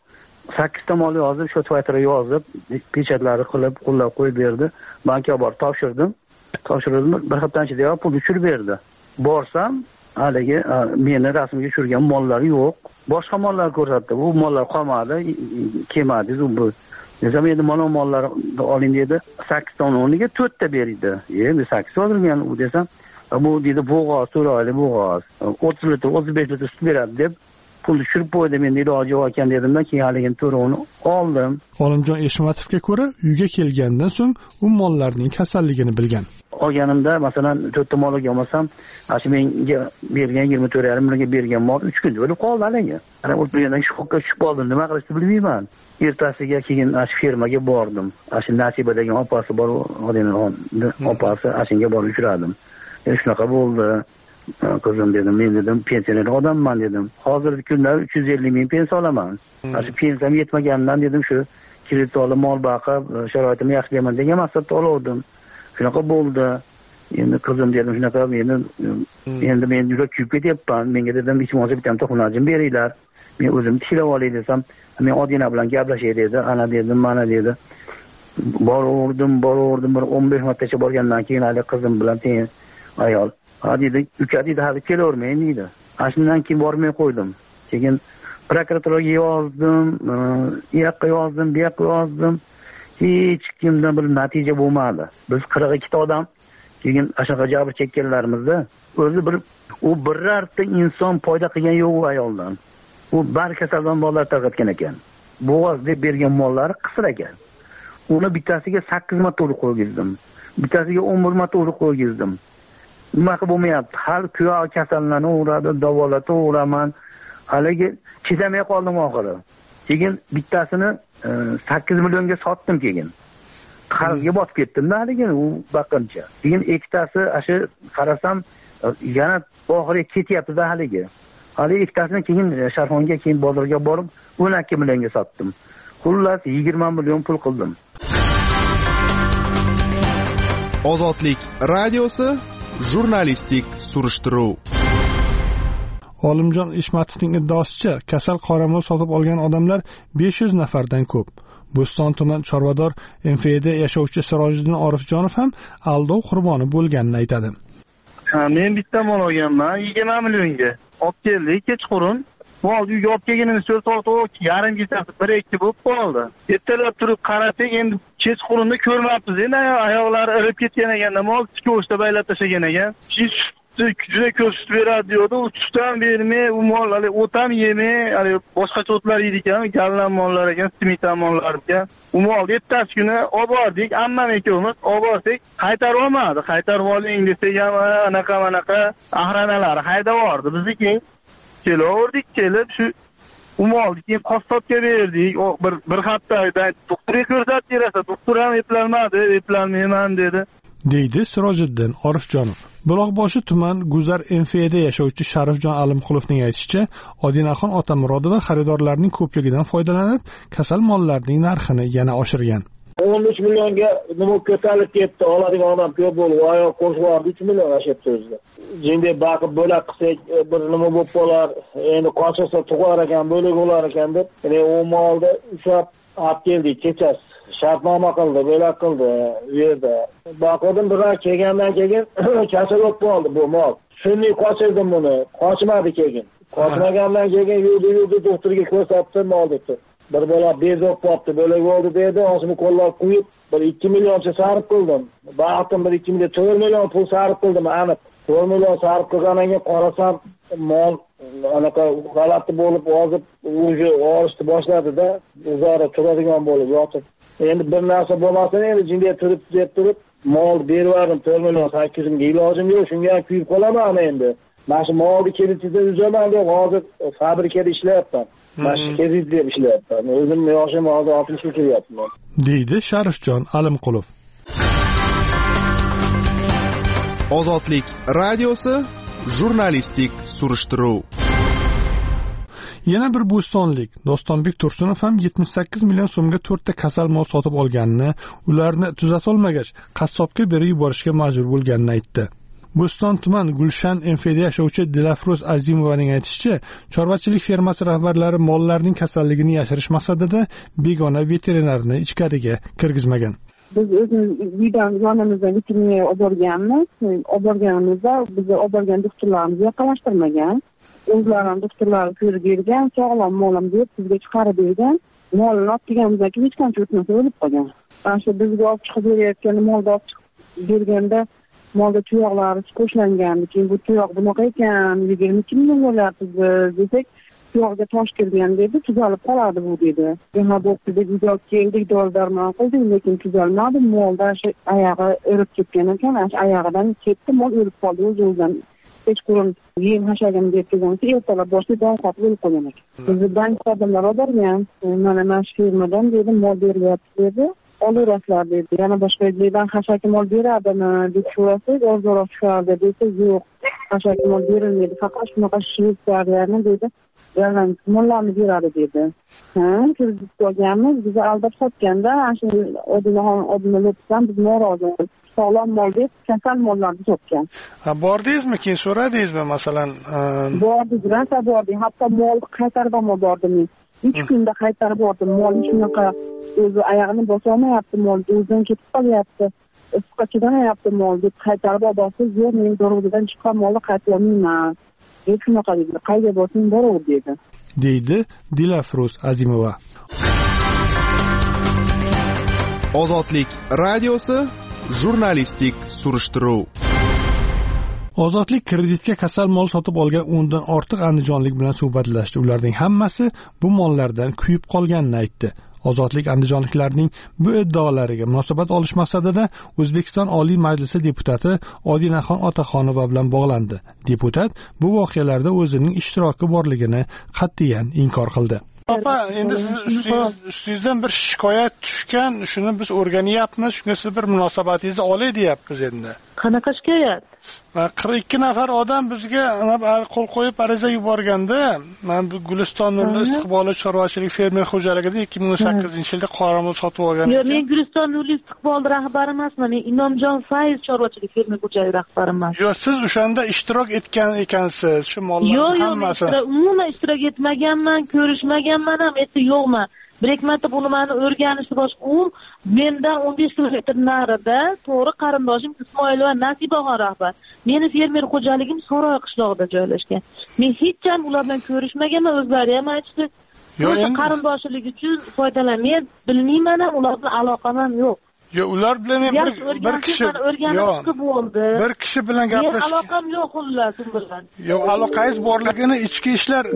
sakkizta mol yozib, shu Twitterga yozib, pechatlari qilib, qo'llab qo'yib berdi. Bankka borib topshirdim. Topshirdim, bir haftadan ichida pul tushirib berdi. Borsam, haligi meni rasmga tushirgan mollar yo'q. Boshqa mollar ko'rsatdi. Bu mollar qolmadi, kelmadi bu. Desam, endi mana mollarni oling dedi. sakkizta o'rniga to'rtta berdi. Endi sakkizta olgan u desam, bu dedi bo'g'oz, to'rayli bo'g'oz. o'ttiz litr, o'ttiz besh litr sut beradi deb pul tushirib qo'ydim. Endi iloji yo'q ekan dedimdan keyin haligini to'rovini oldim. Olimjon Eshmatovga ko'ra, uyga kelgandan so'ng u mollarning kasalligini bilgan. Olganimda, masalan, to'rtta mol olgan bo'lsam, shu menga bergan yigirma to'rt yarim millionga bergan mol uch kunda bo'lib qoldi haligi. Ana o'tirgandan shokka tushib qoldim, nima qilishni bilmayman. Ertasiga keyin shu fermaga bordim. Shu Nasiba degan opasi bor, Odinaxonni opasi, ashunga borib uchradim. Endi shunaqa bo'ldi. Qizim dedim, men dedim, pensioner odamman dedim. Hozirgi kunda uch yuz ellik ming pensiya olaman. Shu pensiyam yetmaganidan dedim, shu kredit olib, mol boqib, sharoitimni yaxshilayman degan maqsadda oldim. Shunaqa bo'ldi. Endi qizim dedim, shunaqa meni endi men juda kuyib ketyapman. Menga dedim, hech bo'lmasa bitta xonajim beringlar. Men o'zim tishlab olay desam, men Odina bilan gaplashay dedi. Ana dedim, mana dedi. Boraverdim, boraverdim, bir o'n besh martacha borgandan keyin hali qizim bilan teng ayol. Ha dedi, uka dedi, hali kelavermang dedi. Ashundan keyin bormay qo'ydim. Keyin prokuraturaga yozdim, u yoqqa yozdim, bu yoqqa yozdim. Hech kimdan bir natija bo'lmadi. Biz qirq ikkita odam keyin ashaqa jabr chekkanlarimizda o'zi bir u birorta inson foyda qilgan yo'q u ayoldan. U bar kasaldan bolalar tarqatgan ekan. Bo'g'oz deb bergan mollari qisir ekan. Uni bittasiga sakkiz marta urib qo'ygizdim. Bittasiga o'n bir marta urib qo'ygizdim. Nima qilib bo'lmayapti? Har kuyoq kasallanaveradi, davolataveraman. Haligi chidamay qoldim oxiri. Keyin bittasini sakkiz millionga sotdim keyin. Qarzga botib ketdim-da haligi u baqincha. Keyin ikkitasi ashi qarasam yana oxiriga ketyapti-da haligi. Haligi ikkitasini keyin Sharxonga keyin bozorga borib o'n ikki millionga sotdim. Xullas yigirma million pul qildim. Ozodlik radiosi jurnalistik surishtiruv. Olimjon Eshmatovning iddaosicha, kasal qoramol sotib olgan odamlar besh yuz nafardan ko'p. Bo'ston tuman Chorvador M F da yashovchi Sirojiddin Orifjonov ham aldov qurboni bo'lganini aytadi. Ha, men bitta mol olganman, yigirma millionga. Olib keldik kechqurun. Mol uyga olib kelganimiz to'rt soat yarim kechasi bir ikki bo'lib qoldi. Ertalab turib qarasak, endi kechqurunda ko'rmabmiz. Endi oyoqlari irib ketgan ekanda, mol tiko'shda baylab tashlagan ekan. Juda ko'p sut beradi diyordi. U sutdan bermay, u mol hali o't ham yemay, hali boshqa o'tlar yeydi ekan, gallan mollar ekan, simitan mollar ekan. U molni ertasi kuni olib bordik, ammam ikkovimiz olib bordik, qaytarib olmadi. Qaytarib oling desak ham anaqa anaqa ahranalari haydab yubordi. Biz keyin kelaverdik, kelib shu u molni keyin qassobga berdik. O bir bir haftadan doktorga ko'rsatib berasa, doktor ham eplolmadi, eplolmayman dedi. deydi Sirojiddin Orifjonov. Buloqboshi tuman Guzar M F da yashovchi Sharifjon Alimqulovning aytishicha, Odinaxon Otamurodova xaridorlarning ko'pligidan foydalanib, kasal mollarning narxini yana oshirgan. o'n uch millionga nima ko'tarilib ketdi, oladigan odam ko'p bo'lib, oyoq qo'shib uch million ashibdi o'zida. Jinday baqib bo'lak qilsak, bir nima bo'lib qolar, endi qochsa tug'ar ekan, bo'lak bo'lar ekan deb, ya'ni u molni ushlab olib keldik kechasi. Shartnoma qildi, bo'lak qildi u yerda. Baqirdim, biroq kelgandan keyin kasallik bo'ldi bu mol. Shunday qochirdim buni, qochmadi keyin. Qochmagandan keyin yurdi yurdi doktorga ko'rsatdim, mol debdi. Bir bola bezov qopti, bo'lak bo'ldi dedi, o'zini qo'llab qo'yib, bir ikki millioncha sarf qildim. Baqtim, bir ikki million, to'rt million pul sarf qildim, aniq. to'rt million sarf qilgandan keyin qarasam, mol anaqa g'alati bo'lib, hozir o'zi olishni boshladi-da, uzora turadigan bo'lib yotib. Endi bir narsa bo'lmasa, endi jinday turib deb turib, mol berib to'rt million sakkiz yuz ming ilojim yo'q, shunga ham kuyib qolaman endi. Mana shu molni kreditida uzaman deb hozir fabrikada ishlayapman. Mana shu kredit deb ishlayapman. O'zim yoshim hozir oltmish kiryapman. deydi Sharifjon Alimqulov. Ozodlik radiosi jurnalistik surishtiruv. Yana bir bo'stonlik Dostonbek Tursunov ham yetmish sakkiz million so'mga to'rtta kasal mol sotib olganini, ularni tuzatolmagach, qassobga berib yuborishga majbur bo'lganini aytdi. Bo'ston tuman Gulshan M F'da yashovchi Dilafruz Azimovaning aytishicha, chorvachilik fermasi rahbarlari mollarning kasalligini yashirish maqsadida begona veterinarni ichkariga kirgizmagan. Biz o'zimiz uydan yonimizdan veterinariya olib borganmiz. Olib borganimizda bizni olib borgan doktorlarimiz yaqinlashtirmagan. O'zlari ham doktorlar ko'rib bergan, sog'lom molim deb bizga chiqarib bergan. Molni olib kelganimizdan keyin hech qancha o'tmasa o'lib qolgan. Ana shu bizga olib chiqib berayotgan molni olib chiqib berganda molda tuyoqlari qo'shlangan. Keyin bu tuyoq bunaqa ekan, yigirma ikki ming bo'lyapti desak, tuyoqga tosh kirgan dedi, tuzalib qoladi bu dedi. Yana bo'pti deb uyga keldik, dori-darmon qildik, lekin tuzalmadi. Molda shu oyog'i o'rib ketgan ekan, shu oyog'idan ketdi, mol o'lib qoldi o'z-o'zidan. Hech qurun yem hashagan deb kelganki, ertalab boshida don qotib o'lib qolgan ekan. Bizni bank xodimlar oldirgan, mana mana shu firmadan dedi, mol beryapti dedi. Olaverasizlar dedi. Yana boshqa yerdan hashaki mol beradimi deb so'rasak, ozroq chiqardi desa, yo'q, hashaki mol berilmaydi, faqat shunaqa Shvetsariyani dedi, yalan mollarni beradi dedi. Ha, kirib qo'yganmiz, bizni aldab sotganda, shu odinaxon odina o'tsan biz norozi. Sog'lom mol deb kasal mollarni sotgan. Ha, bordingizmi, keyin so'radingizmi, masalan? Bordik, rosa bordik, hatto mol qaytarib ham bordim. uch kunda qaytarib bordim. Mol shunaqa o'zi oyog'ini bosolmayapti, mol o'zidan ketib qolyapti. Issiqqa chidamayapti mol deb qaytarib olasiz, yo'q, men dorug'dan chiqqan molni qaytarolmayman. Deb shunaqa dedi. Qayga borsang boraver dedi. Deydi Dilafruz Azimova. Ozodlik radiosi jurnalistik surishtiruv. Ozodlik kreditga kasal mol sotib olgan o'ndan ortiq andijonlik bilan suhbatlashdi. Ularning hammasi bu mollardan kuyib qolganini aytdi. Ozodlik andijonliklarning bu iddaolariga munosabat olish maqsadida O'zbekiston Oliy Majlisi deputati Odinaxon Otaxonova bilan bog'landi. Deputat bu voqealarda o'zining ishtiroki borligini qat'iyan inkor qildi. Opa, endi siz ustingizdan bir shikoyat tushgan, shuni biz o'rganyapmiz, shunga siz bir munosabatingizni olay deyapmiz endi. Qanaqa shikoyat? qirq ikki nafar odam bizga qo'l qo'yib ariza yuborganda, men bu Guliston Nurli istiqbolli chorvachilik fermer xo'jaligida ikki ming o'n sakkizinchi yilda qoramol sotib olgan. Yo'q, men Guliston Nurli istiqbolli rahbari emasman, men Inomjon Fayz chorvachilik fermer xo'jaligi rahbariman. Yo'q, siz o'shanda ishtirok etgan ekansiz, shu mollarning hammasi. Yo'q, yo'q, umuman ishtirok etmaganman, ko'rishmaganman ham, endi yo'qman. Bir ikki marta buni meni o'rganishni boshqa u mendan o'n besh kilometr narida to'g'ri qarindoshim Ismoilova Nasibaxon rahbar. Meni fermer xo'jaligim Soroy qishlog'ida joylashgan. Men hech ham ular bilan ko'rishmaganman, o'zlari ham aytishdi. O'sha qarindoshchilik uchun foydalan. Men bilmayman ham, ular bilan aloqam ham yo'q. Yo'q, ular bilan men bir bir kishi o'rganib bo'ldi. Bir kishi bilan gaplashdim. Men aloqam yo'q ular bilan. Yo'q, aloqangiz borligini ichki ishlar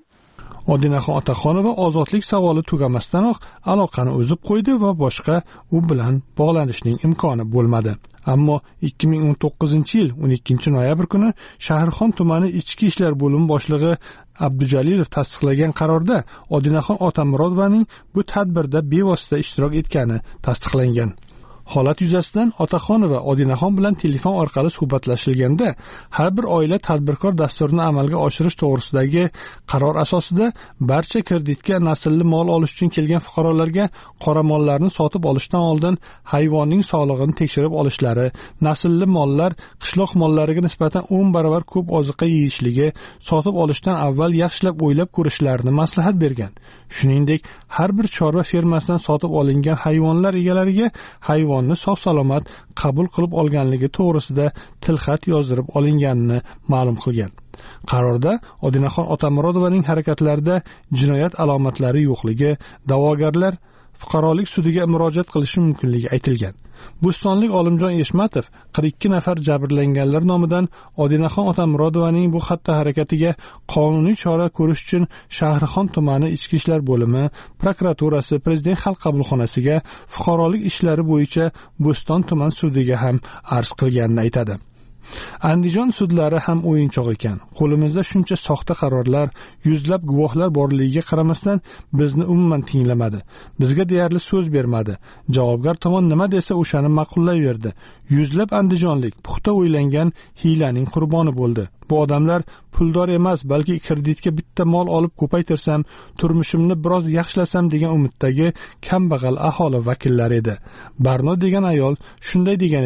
Odinaxon Otaxonova ozodlik savoli tugamasdanoq aloqani uzib qo'ydi va boshqa u bilan bog'lanishning imkoni bo'lmadi. Ammo ikki ming o'n to'qqizinchi yil o'n ikkinchi noyabr kuni Shahrixon tumani ichki ishlar bo'limi boshlig'i Abdujalilov tasdiqlagan qarorda Odinaxon Otamurodovaning bu tadbirda bevosita ishtirok etgani tasdiqlangan. Holat yuzasidan Otaxonova Odinaxon bilan telefon orqali suhbatlashilganda, har bir oila tadbirkor dasturini amalga oshirish to'g'risidagi qaror asosida barcha kreditga naslli mol olish uchun kelgan fuqarolarga qora mollarni sotib olishdan oldin hayvonning sog'lig'ini tekshirib olishlari, naslli mollar qishloq mollariga nisbatan o'n barobar ko'p oziqa yeyishligi, sotib olishdan avval yaxshilab o'ylab ko'rishlarini maslahat bergan. Shuningdek, har bir chorva fermasidan sotib olingan hayvonlar egalariga hayvonni sog'-salomat qabul qilib olganligi to'g'risida tilxat yozdirib olinganini ma'lum qilgan. Qarorda Odinaxon Otamurodovaning harakatlarida jinoyat alomatlari yo'qligi, da'vogarlar fuqarolik sudiga murojaat qilishi mumkinligi aytilgan. Bo'stonlik Olimjon Eshmatov qirq ikki nafar jabrlanganlar nomidan Odinaxon Otamurodovaning bu xatti harakatiga qonuniy chora ko'rish uchun Shahrixon tumani ichki ishlar bo'limi, prokuraturasi, Prezident xalq qabulxonasiga, fuqarolik ishlari bo'yicha Bo'ston tuman sudiga ham arz qilganini aytadi. Andijon sudlari ham o'yinchoq ekan. Qo'limizda shuncha soxta qarorlar, yuzlab guvohlar borligiga qaramasdan bizni umuman tinglamadi. Bizga deyarli so'z bermadi. Javobgar tomon nima desa o'shani ma'qullayverdi. Yuzlab andijonlik puxta o'ylangan hiylaning qurboni bo'ldi. Bu odamlar puldor emas, balki kreditga bitta mol olib ko'paytirsam, turmushimni biroz yaxshilasam degan umiddagi kambag'al aholi vakillari edi. Barno degan ayol shunday degan edi: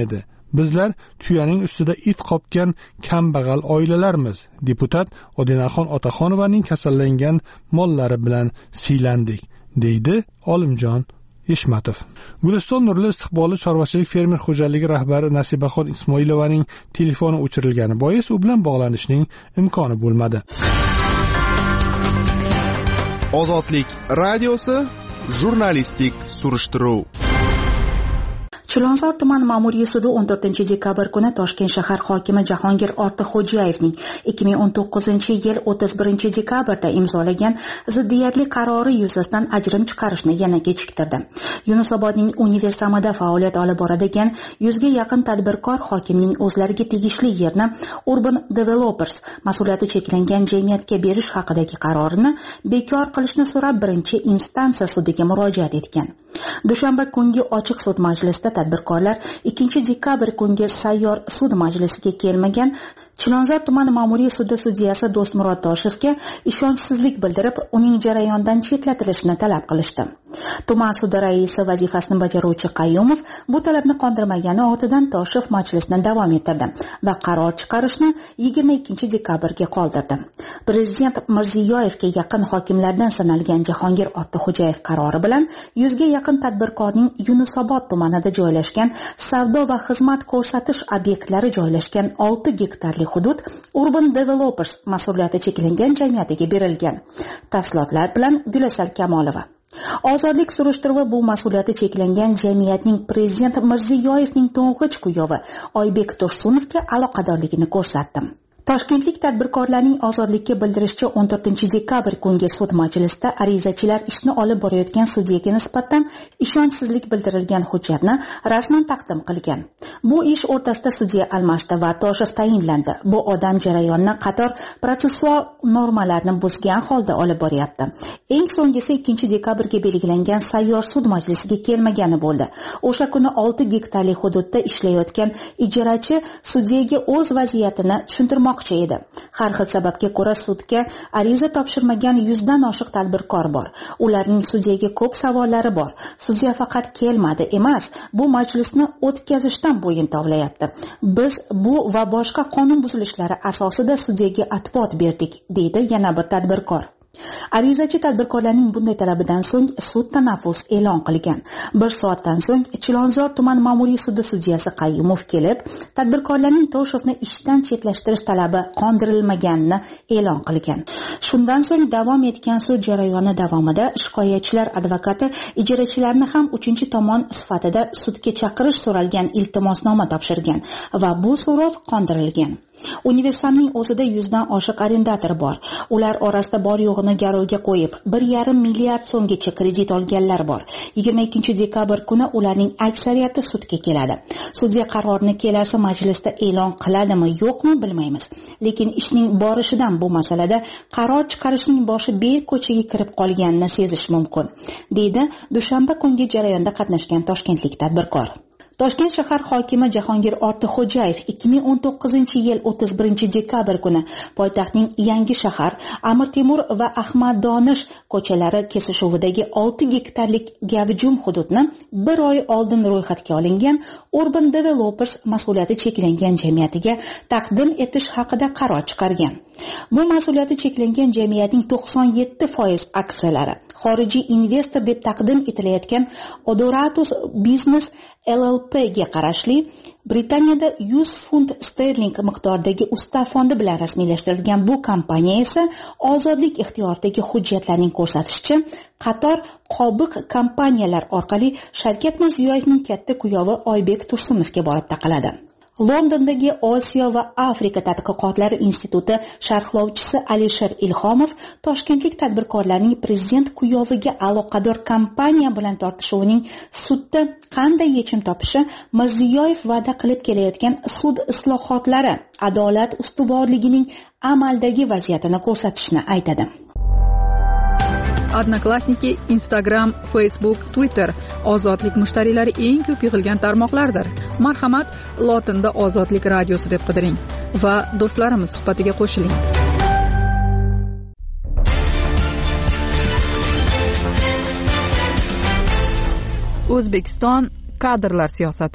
bizlar tuyaning ustida it qopgan kambag'al oilalarmiz. Deputat Odinaxon Otaxonovaning kasallangan mollari bilan siylandik, deydi Olimjon Eshmatov. Guliston Nurli istiqbolli chorvachilik fermer xo'jaligi rahbari Nasibaxon Ismoilovaning telefoni o'chirilgani bois u bilan bog'lanishning imkoni bo'lmadi. Ozodlik radiosi jurnalistik surishtiruv. Chilonzor tuman ma'muriy sudi o'n to'rtinchi dekabr kuni Toshkent shahar hokimi Jahongir Ortiqxo'jayevning ikki ming o'n to'qqizinchi yil o'ttiz birinchi dekabrda imzolagan ziddiyatli qarori yuzasidan ajrim chiqarishni yana kechiktirdi. Yunusobodning universiamida faoliyat olib boradigan yuzga yaqin tadbirkor hokimning o'zlariga tegishli yerni Urban Developers mas'uliyati cheklangan jamiyatga berish haqidagi qarorini bekor qilishni so'rab birinchi instansiya sudiga murojaat etgan. Dushanba kungi ochiq sud majlisida tadbirkorlar ikkinchi dekabr kungi sayyor sud majlisiga kelmagan Chilonzor tuman ma'muriy sudi sudyasi Do'stmurod Toshevga ishonchsizlik bildirib, uning jarayondan chetlatilishini talab qilishdi. Tuman sudi raisi vazifasini bajaruvchi Qayyumov bu talabni qondirmagani ortidan Toshev majlisni davom ettirdi va qaror chiqarishni yigirma ikkinchi dekabrga qoldirdi. Prezident Mirziyoyevga yaqin hokimlardan sanalgan Jahongir Ortiqxo'jayev qarori bilan yuzga yaqin tadbirkorning Yunusobod tumanida joylashgan savdo va xizmat ko'rsatish obyektlari joylashgan olti gektarli hudud Urban Developers mas'uliyati cheklangan jamiyatiga berilgan. Tafsilotlar bilan Gulasal Kamolova. Ozodlik surishtiruvi bu mas'uliyati cheklangan jamiyatning prezident Mirziyoyevning to'ng'ich kuyovi Oybek Tursunovga aloqadorligini ko'rsatdi. Toshkentlik tadbirkorlarning ozodlikka bildirishicha o'n to'rtinchi dekabr kungi sud majlisida arizachilar ishni olib borayotgan sudyaga nisbatan ishonchsizlik bildirilgan hujjatni rasman taqdim qilgan. Bu ish o'rtasida sudya almashdi va Toshev tayinlandi. Bu odam jarayonni qator protsessual normalarni buzgan holda olib boryapti. Eng so'nggisi ikkinchi dekabrga belgilangan sayyor sud majlisiga kelmagani bo'ldi. O'sha kuni olti gektarli hududda ishlayotgan ijarachi sudyaga o'z vaziyatini tushuntirmoqchi edi. Har xil sababga ko'ra sudga ariza topshirmagan yuzdan oshiq tadbirkor bor. Ularning sudyaga ko'p savollari bor. Sudya faqat kelmadi emas, bu majlisni o'tkazishdan bo'yin tovlayapti. Biz bu va boshqa qonun buzilishlari asosida sudyaga atbot berdik, deydi yana bir tadbirkor. Arizachi tadbirkorlarning bunday talabidan so'ng sud tanaffus e'lon qilgan. Bir soatdan so'ng Chilonzor tuman ma'muriy sudi sudyasi Qayyumov kelib, tadbirkorlarning Toshevni ishdan chetlashtirish talabi qondirilmaganini e'lon qilgan. Shundan so'ng davom etgan sud jarayoni davomida shikoyatchilar advokati ijarachilarni ham uchinchi tomon sifatida sudga chaqirish so'ralgan iltimosnoma topshirgan va bu so'rov qondirilgan. Universitetning o'zida yuzdan oshiq arendator bor. Ular orasida bor yo'g'ini garovga qo'yib, bir yarim milliard so'mgacha kredit olganlar bor. yigirma ikkinchi dekabr kuni ularning aksariyati sudga keladi. Sudya qarorini kelasi majlisda e'lon qiladimi, yo'qmi bilmaymiz. Lekin ishning borishidan bu masalada qaror chiqarishning boshi berko'chaga kirib qolganini sezish mumkin, deydi dushanba kungi jarayonda qatnashgan toshkentlik tadbirkor. Toshkent shahar hokimi Jahongir Ortiqxo'jayev ikki ming o'n to'qqizinchi yil o'ttiz birinchi dekabr kuni poytaxtning Yangi shahar, Amir Temur va Ahmad Donish ko'chalari kesishuvidagi olti gektarlik gavjum hududni bir oy oldin ro'yxatga olingan Urban Developers mas'uliyati cheklangan jamiyatiga taqdim etish haqida qaror chiqargan. Bu mas'uliyati cheklangan jamiyatning to'qson yetti foiz aksiyalari xorijiy investor deb taqdim etilayotgan Odoratus Business L L P ga qarashli Britaniyada yuz funt sterling miqdoridagi ustav fondi bilan rasmiylashtirilgan bu kompaniya esa ozodlik ixtiyoridagi hujjatlarning ko'rsatishicha qator qobiq kompaniyalar orqali Shavkat Mirziyoyevning katta kuyovi Oybek Tursunovga borib taqaladi. Londondagi Osiyo va Afrika tadqiqotlari instituti sharhlovchisi Alisher Ilhomov toshkentlik tadbirkorlarning prezident kuyoviga aloqador kompaniya bilan tortishuvining sudda qanday yechim topishi Mirziyoyev va'da qilib kelayotgan sud islohotlari adolat ustuvorligining amaldagi vaziyatini ko'rsatishini aytadi. Odnoklassniki, Instagram, Facebook, Twitter ozodlik mushtariylari eng ko'p yig'ilgan tarmoqlardir. Marhamat, lotinda Ozodlik radiosi deb qidiring va do'stlarimiz suhbatiga qo'shiling. O'zbekiston kadrlar siyosati.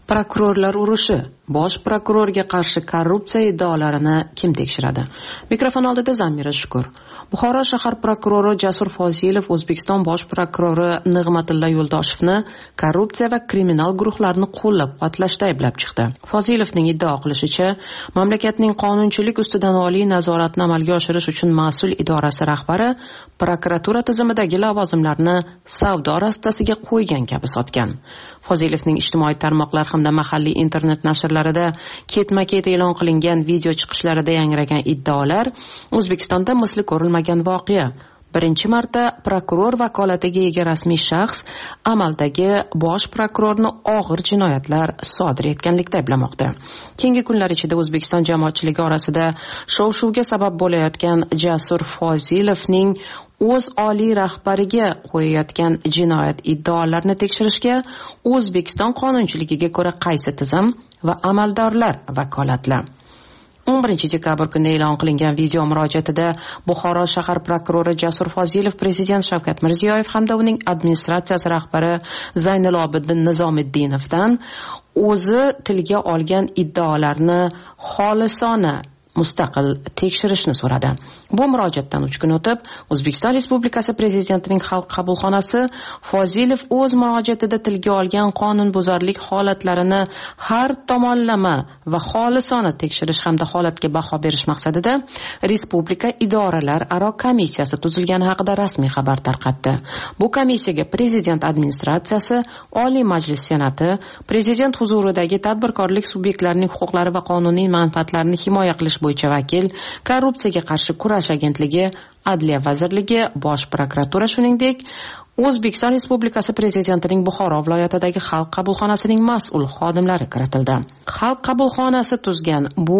Prokurorlar urushi. Bosh prokurorga qarshi korrupsiya iddaolarini kim tekshiradi? Mikrofon oldida Zamira Shukur. Buxoro shahar prokurori Jasur Fozilov O'zbekiston bosh prokurori Nig'matilla Yo'ldoshevni korrupsiya va kriminal guruhlarni qo'llab-quvvatlashda ayblab chiqdi. Fozilovning iddao qilishicha, mamlakatning qonunchilik ustidan oliy nazoratni amalga oshirish uchun mas'ul idorasi rahbari prokuratura tizimidagi lavozimlarni savdo rastasiga qo'ygan kabi sotgan. Fozilovning ijtimoiy tarmoqlar hamda mahalliy internet nashrlarida ketma-ket e'lon qilingan video chiqishlarida yangragan iddaolar O'zbekistonda misli ko'rilmagan voqea. Birinchi marta prokuror vakolatiga ega rasmiy shaxs amaldagi bosh prokurorni og'ir jinoyatlar sodir etganlikda ayblamoqda. Keyingi kunlar ichida O'zbekiston jamoatchiligi orasida shov-shuvga sabab bo'layotgan Jasur Fozilovning o'z oliy rahbariga qo'yayotgan jinoyat iddaolarini tekshirishga O'zbekiston qonunchiligiga ko'ra qaysi tizim va amaldorlar vakolatli? o'n birinchi dekabr kuni e'lon qilingan video murojaatida Buxoro shahar prokurori Jasur Fozilov prezident Shavkat Mirziyoyev hamda uning administratsiyasi rahbari Zaynilobiddin Nizomiddinovdan o'zi tilga olgan iddaolarni xolisona mustaqil tekshirishni so'radi. Bu murojaatdan uch kun o'tib, O'zbekiston Respublikasi Prezidentining xalq qabulxonasi Fozilov o'z murojaatida tilga olgan qonunbuzarlik holatlarini har tomonlama va xolisona tekshirish hamda holatga baho berish maqsadida Respublika idoralar aro komissiyasi tuzilgani haqida rasmiy xabar tarqatdi. Bu komissiyaga Prezident administratsiyasi, Oliy Majlis Senati, Prezident huzuridagi tadbirkorlik subyektlarining huquqlari va qonuniy manfaatlarini himoya qilish bo'yicha vakil, korrupsiyaga qarshi kurash agentligi, Adliya vazirligi, Bosh prokuratura shuningdek O'zbekiston Respublikasi Prezidentining Buxoro viloyatidagi xalq qabulxonasining mas'ul xodimlari kiritildi. Xalq qabulxonasi tuzgan bu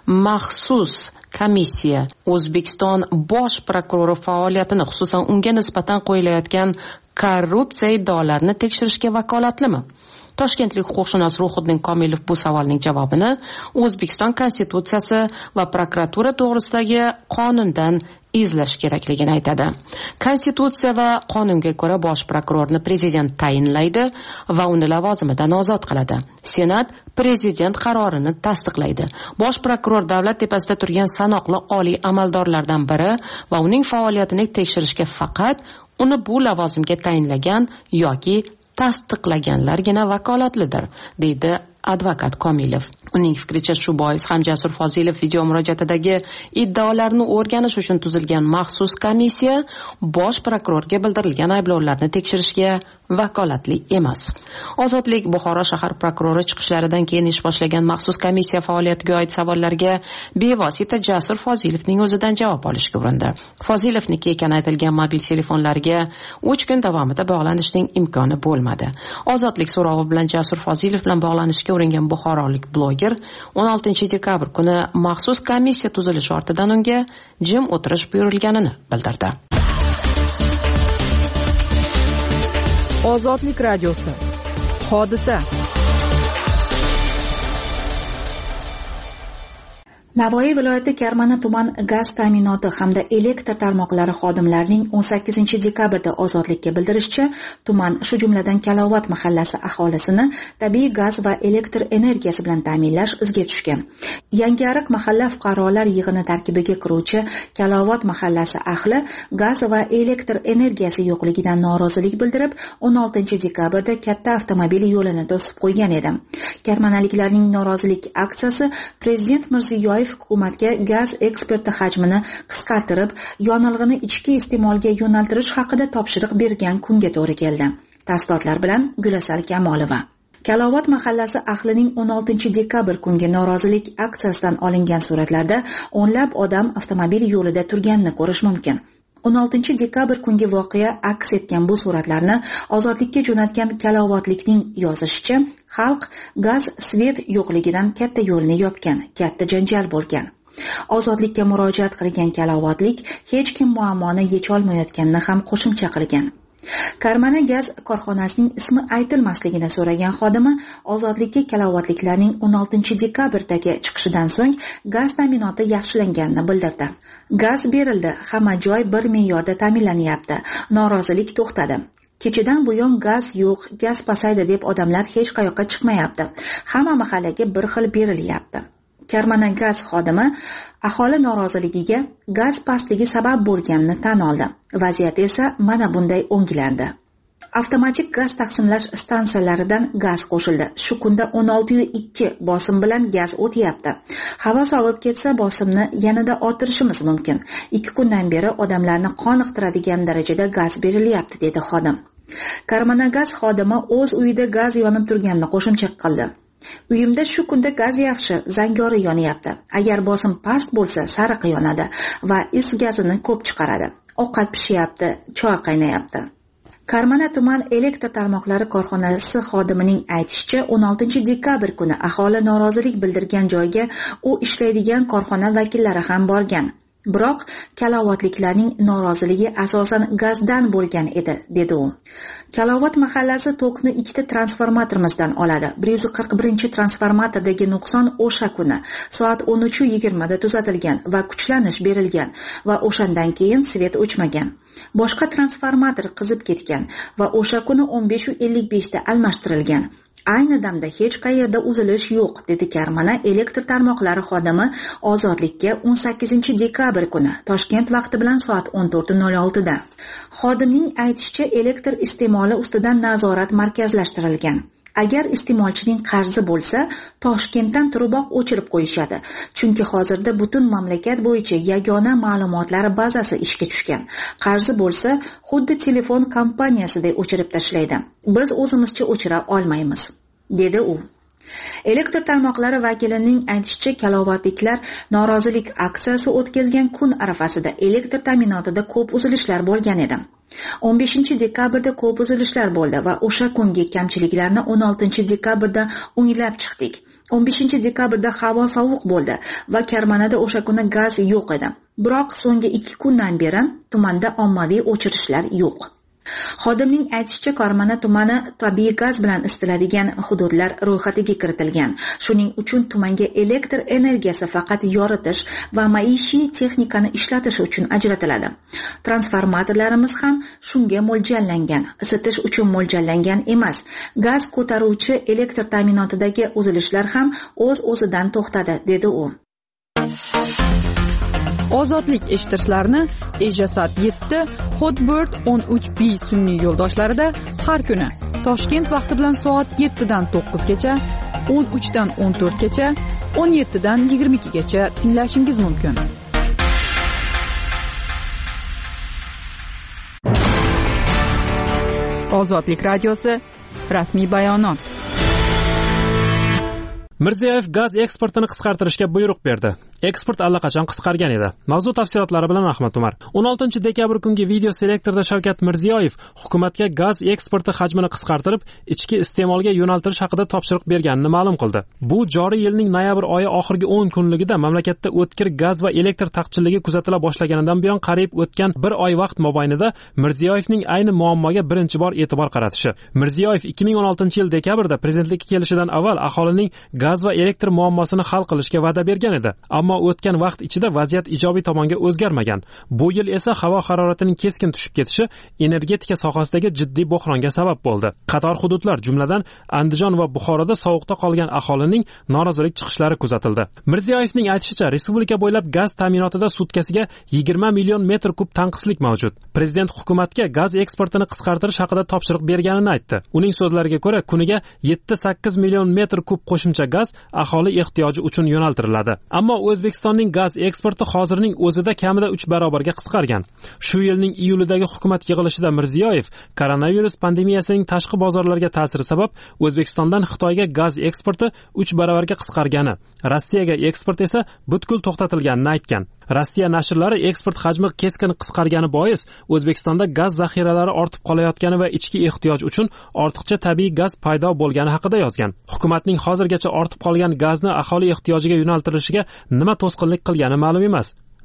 maxsus komissiya O'zbekiston bosh prokurori faoliyatini, xususan unga nisbatan qo'yilayotgan korrupsiya iddaolarini tekshirishga vakolatlimi? Toshkentlik huquqshunos Ruhiddin Komilov bu savolning javobini O'zbekiston Konstitutsiyasi va prokuratura to'g'risidagi qonundan izlash kerakligini aytadi. Konstitutsiya va qonunga ko'ra bosh prokurorni prezident tayinlaydi va uni lavozimidan ozod qiladi. Senat prezident qarorini tasdiqlaydi. Bosh prokuror davlat tepasida turgan sanoqli oliy amaldorlardan biri va uning faoliyatini tekshirishga faqat uni bu lavozimga tayinlagan yoki tasdiqlaganlargina vakolatlidir, deydi advokat Komilov. Uning fikricha shu bois ham Jasur Fozilov video murojaatidagi iddaolarni o'rganish uchun tuzilgan maxsus komissiya bosh prokurorga bildirilgan ayblovlarni tekshirishga vakolatli emas. Ozodlik Buxoro shahar prokurori chiqishlaridan keyin ish boshlagan maxsus komissiya faoliyatiga oid savollarga bevosita Jasur Fozilovning o'zidan javob olishga urindi. Fozilovniki ekani aytilgan mobil telefonlarga uch kun davomida bog'lanishning imkoni bo'lmadi. Ozodlik so'rovi bilan Jasur Fozilov bilan bog'lanishga uringan buxorolik bloger o'n oltinchi dekabr kuni maxsus komissiya tuzilishi ortidan unga jim o'tirish buyurilganini bildirdi. Ozodlik radiosi. Hodisa. Navoiy viloyati Karmana tuman gaz ta'minoti hamda elektr tarmoqlari xodimlarining o'n sakkizinchi dekabrda ozodlikka bildirishicha, tuman shu jumladan Kalovat mahallasi aholisini tabiiy gaz va elektr energiyasi bilan ta'minlash izga tushgan. Yangiariq mahalla fuqarolar yig'ini tarkibiga kiruvchi Kalovat mahallasi ahli gaz va elektr energiyasi yo'qligidan norozilik bildirib, o'n oltinchi dekabrda katta avtomobil yo'lini to'sib qo'ygan edi. Karmanaliklarning norozilik aksiyasi Prezident Mirziyoyev hukumatga gaz eksporti hajmini qisqartirib, yonilg'ini ichki iste'molga yo'naltirish haqida topshiriq bergan kunga to'g'ri keldi. Tafsilotlar bilan Gulasal Kamolova. Kalovat mahallasi ahlining o'n oltinchi dekabr kungi norozilik aksiyasidan olingan suratlarda o'nlab odam avtomobil yo'lida turganini ko'rish mumkin. o'n oltinchi dekabr kungi voqea aks etgan bu suratlarni Ozodlikka jo'natgan Kalovatlikning yozishicha, xalq gaz svet yo'qligidan katta yo'lni yopgan, katta janjal bo'lgan. Ozodlikka murojaat qilgan Kalovatlik hech kim muammoni yecholmayotganini ham qo'shimcha qilgan. Karmana gaz korxonasining ismi aytilmasligini so'ragan xodimi Ozodlikka Kalovatliklarning o'n oltinchi dekabrdagi chiqishidan so'ng gaz ta'minoti yaxshilanganini bildirdi. Gaz berildi, hamma joy bir me'yorda ta'minlanyapti. Norozilik to'xtadi. kechadan buyon gaz yo'q, gaz pasaydi deb odamlar hech qayoqqa chiqmayapti. Hamma mahallaga bir xil berilyapti. Karmana gaz xodimi aholi noroziligiga gaz pastligi sabab bo'lganini tan oldi. Vaziyat esa mana bunday o'ngilandi. Avtomatik gaz taqsimlash stansiyalaridan gaz qo'shildi. Shu kunda o'n olti nuqta ikki bosim bilan gaz o'tyapti. Havo sovib ketsa bosimni yanada orttirishimiz mumkin. ikki kundan beri odamlarni qoniqtiradigan darajada gaz berilyapti, dedi xodim. Karmana gaz xodimi o'z uyida gaz yonib turganini qo'shimcha qildi. Uyimda shu kunda gaz yaxshi, zangori yonyapti. Agar bosim past bo'lsa, sariq yonadi va is gazini ko'p chiqaradi. Ovqat pishyapti, choy qaynayapti. Karmana tuman elektr tarmoqlari korxonasi xodimining aytishicha, o'n oltinchi dekabr kuni aholi norozilik bildirgan joyga u ishlaydigan korxona vakillari ham borgan. Biroq kalovatliklarning noroziligi asosan gazdan bo'lgan edi, dedi u. Kalovat mahallasi tokni ikkita transformatorimizdan oladi. bir yuz qirq birinchi transformatordagi nuqson o'sha kuni soat o'n uch yigirma da tuzatilgan va kuchlanish berilgan va o'shandan keyin svet o'chmagan. Boshqa transformator qizib ketgan va o'sha kuni o'n besh ellik besh da almashtirilgan. Ayni damda hech qayerda uzilish yo'q, dedi Karmana elektr tarmoqlari xodimi Ozodlikka o'n sakkizinchi dekabr kuni Toshkent vaqti bilan soat o'n to'rt nol olti da. Xodimning aytishicha, elektr iste'moli ustidan nazorat markazlashtirilgan. Agar iste'molchining qarzi bo'lsa, Toshkentdan turiboq o'chirib qo'yishadi. Chunki hozirda butun mamlakat bo'yicha yagona ma'lumotlar bazasi ishga tushgan. Qarzi bo'lsa, xuddi telefon kompaniyasiday o'chirib tashlaydi. Biz o'zimizcha o'chira olmaymiz, dedi u. Elektr tarmoqlari vakilining aytishicha, kalovatliklar norozilik aksiyasi o'tkazgan kun arafasida elektr ta'minotida ko'p uzilishlar bo'lgan edi. o'n beshinchi dekabrda ko'p uzilishlar bo'ldi va o'sha kungi kamchiliklarni o'n oltinchi dekabrda o'nglab chiqdik. o'n beshinchi dekabrda havo sovuq bo'ldi va Karmanada o'sha kuni gaz yo'q edi. Biroq so'nggi ikki kundan beri tumanda ommaviy o'chirishlar yo'q. Xodimning aytishicha, Karmana tumani tabiiy gaz bilan isitiladigan hududlar ro'yxatiga kiritilgan. Shuning uchun tumanga elektr energiyasi faqat yoritish va maishiy texnikani ishlatish uchun ajratiladi. Transformatorlarimiz ham shunga mo'ljallangan, isitish uchun mo'ljallangan emas. Gaz ko'taruvchi elektr ta'minotidagi uzilishlar ham o'z-o'zidan to'xtadi, dedi u. Ozodlik eshittirishlarni Ejasat yetti, Hotbird o'n uch B sun'iy yo'ldoshlarida har kuni Toshkent vaqti bilan soat yetti dan to'qqizgacha, o'n uch dan o'n to'rt gacha, o'n yetti dan yigirma ikki gacha tinglashingiz mumkin. Ozodlik radiosi rasmiy bayonot. Mirziyoyev gaz eksportini qisqartirishga buyruq berdi. Eksport allaqachon qisqargan edi. Mavzu tafsilotlari bilan Ahmad Umar. o'n oltinchi dekabr kungi video selektorda Shavkat Mirziyoyev hukumatga gaz eksporti hajmini qisqartirib, ichki iste'molga yo'naltirish haqida topshiriq berganini ma'lum qildi. Bu joriy yilning noyabr oyi oxirgi o'n kunligida mamlakatda o'tkir gaz va elektr taqchilligi kuzatila boshlaganidan buyon qariyb o'tgan bir oy vaqt mobaynida Mirziyoyevning ayni muammoga birinchi bor e'tibor qaratishi. Mirziyoyev ikki ming o'n oltinchi yil dekabrda prezidentlikka kelishidan avval aholining gaz va elektr muammosini hal qilishga va'da bergan edi. Ammo o'tgan vaqt ichida vaziyat ijobiy tomonga o'zgarmagan. Bu yil esa havo haroratining keskin tushib ketishi energetika sohasidagi jiddiy bo'hronga sabab bo'ldi. Qator hududlar, jumladan Andijon va Buxoroda sovuqda qolgan aholining norozilik chiqishlari kuzatildi. Mirziyoyevning aytishicha, respublika bo'ylab gaz ta'minotida sutkasiga yigirma million metr kub tanqislik mavjud. Prezident hukumatga gaz eksportini qisqartirish haqida topshiriq berganini aytdi. Uning so'zlariga ko'ra, kuniga yetti sakkiz million metr kub qo'shimcha gaz aholi ehtiyoji uchun yo'naltiriladi. Ammo O'zbekistonning gaz eksporti hozirning o'zida kamida uch barobarga qisqargan. Shu yilning iyulidagi hukumat yig'ilishida Mirziyoyev koronavirus pandemiyasining tashqi bozorlarga ta'siri sabab O'zbekistondan Xitoyga gaz eksporti uch barobarga qisqargani, Rossiyaga eksport esa butkul to'xtatilganini aytgan. Rossiya nashrlari eksport hajmi keskin qisqargani bois O'zbekistonda gaz zaxiralari ortib qolayotgani va ichki ehtiyoj uchun ortiqcha tabiiy gaz paydo bo'lgani haqida yozgan. Hukumatning hozirgacha ortib qolgan gazni aholi ehtiyojiga yo'naltirishiga nima to'sqinlik qilgani ma'lum emas.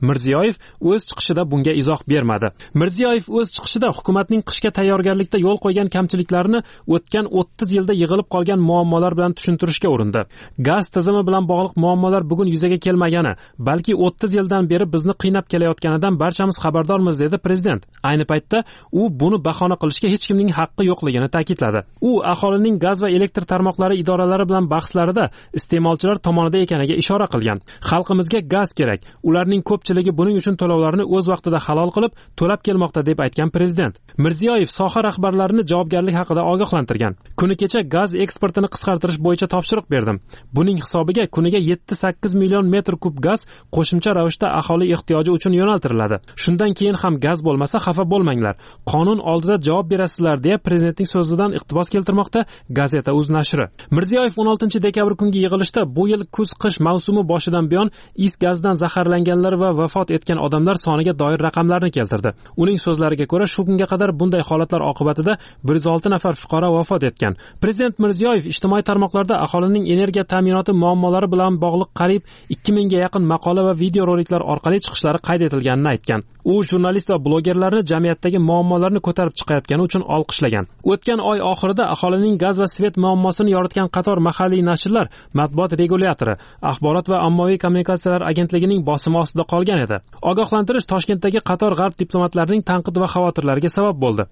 Mirziyoyev o'z chiqishida bunga izoh bermadi. Mirziyoyev o'z chiqishida hukumatning qishga tayyorgarlikda yo'l qo'ygan kamchiliklarni o'tgan o'ttiz yilda yig'ilib qolgan muammolar bilan tushuntirishga urindi. Gaz tizimi bilan bog'liq muammolar bugun yuzaga kelmagani, balki o'ttiz yildan beri bizni qiynab kelayotganidan barchamiz xabardormiz, dedi prezident. Ayni paytda u buni bahona qilishga hech kimning haqqi yo'qligini ta'kidladi. U aholining gaz va elektr tarmoqlari idoralari bilan bahslarida iste'molchilar tomonida ekaniga ishora qilgan. Xalqimizga gaz kerak. Ularning ko'pchiligi buning uchun to'lovlarni o'z vaqtida halol qilib, to'lab kelmoqda, deb aytgan prezident. Mirziyoyev soha rahbarlarini javobgarlik haqida ogohlantirgan. Kuni kecha gaz eksportini qisqartirish bo'yicha topshiriq berdim. Buning hisobiga kuniga yetti sakkiz million metr kub gaz qo'shimcha ravishda aholi ehtiyoji uchun yo'naltiriladi. Shundan keyin ham gaz bo'lmasa xafa bo'lmanglar. Qonun oldida javob berasizlar, deya prezidentning so'zidan iqtibos keltirmoqda Gazeta uz nashri. Mirziyoyev o'n oltinchi dekabr kungi yig'ilishda bu yil kuz-qish mavsumi boshidan buyon is gazdan zaharlanganlar va vafot etgan odamlar soniga doir raqamlarni keltirdi. Uning so'zlariga ko'ra, shu kunga qadar bunday holatlar oqibatida bir yuz olti nafar fuqaro vafot etgan. Prezident Mirziyoyev ijtimoiy tarmoqlarda aholining energiya ta'minoti muammolari bilan bog'liq qariyb ikki mingga yaqin maqola va video roliklar orqali chiqishlari qayd etilganini aytgan. U jurnalist va blogerlarni jamiyatdagi muammolarni ko'tarib chiqayotgani uchun olqishlagan. O'tgan oy oxirida aholining gaz va svet muammosini yoritgan qator mahalliy nashrlar matbuot regulyatori, axborot va ommaviy kommunikatsiyalar agentligining bosimi ostida qolgan edi. Ogohlantirish Toshkentdagi qator g'arb diplomatlarining tanqid va xavotirlariga sabab bo'ldi.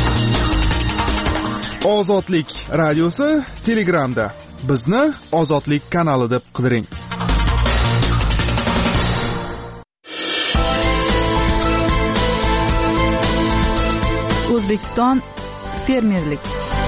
Ozodlik radiosi Telegramda. Bizni Ozodlik kanali deb qidiring. O'zbekiston fermerlik.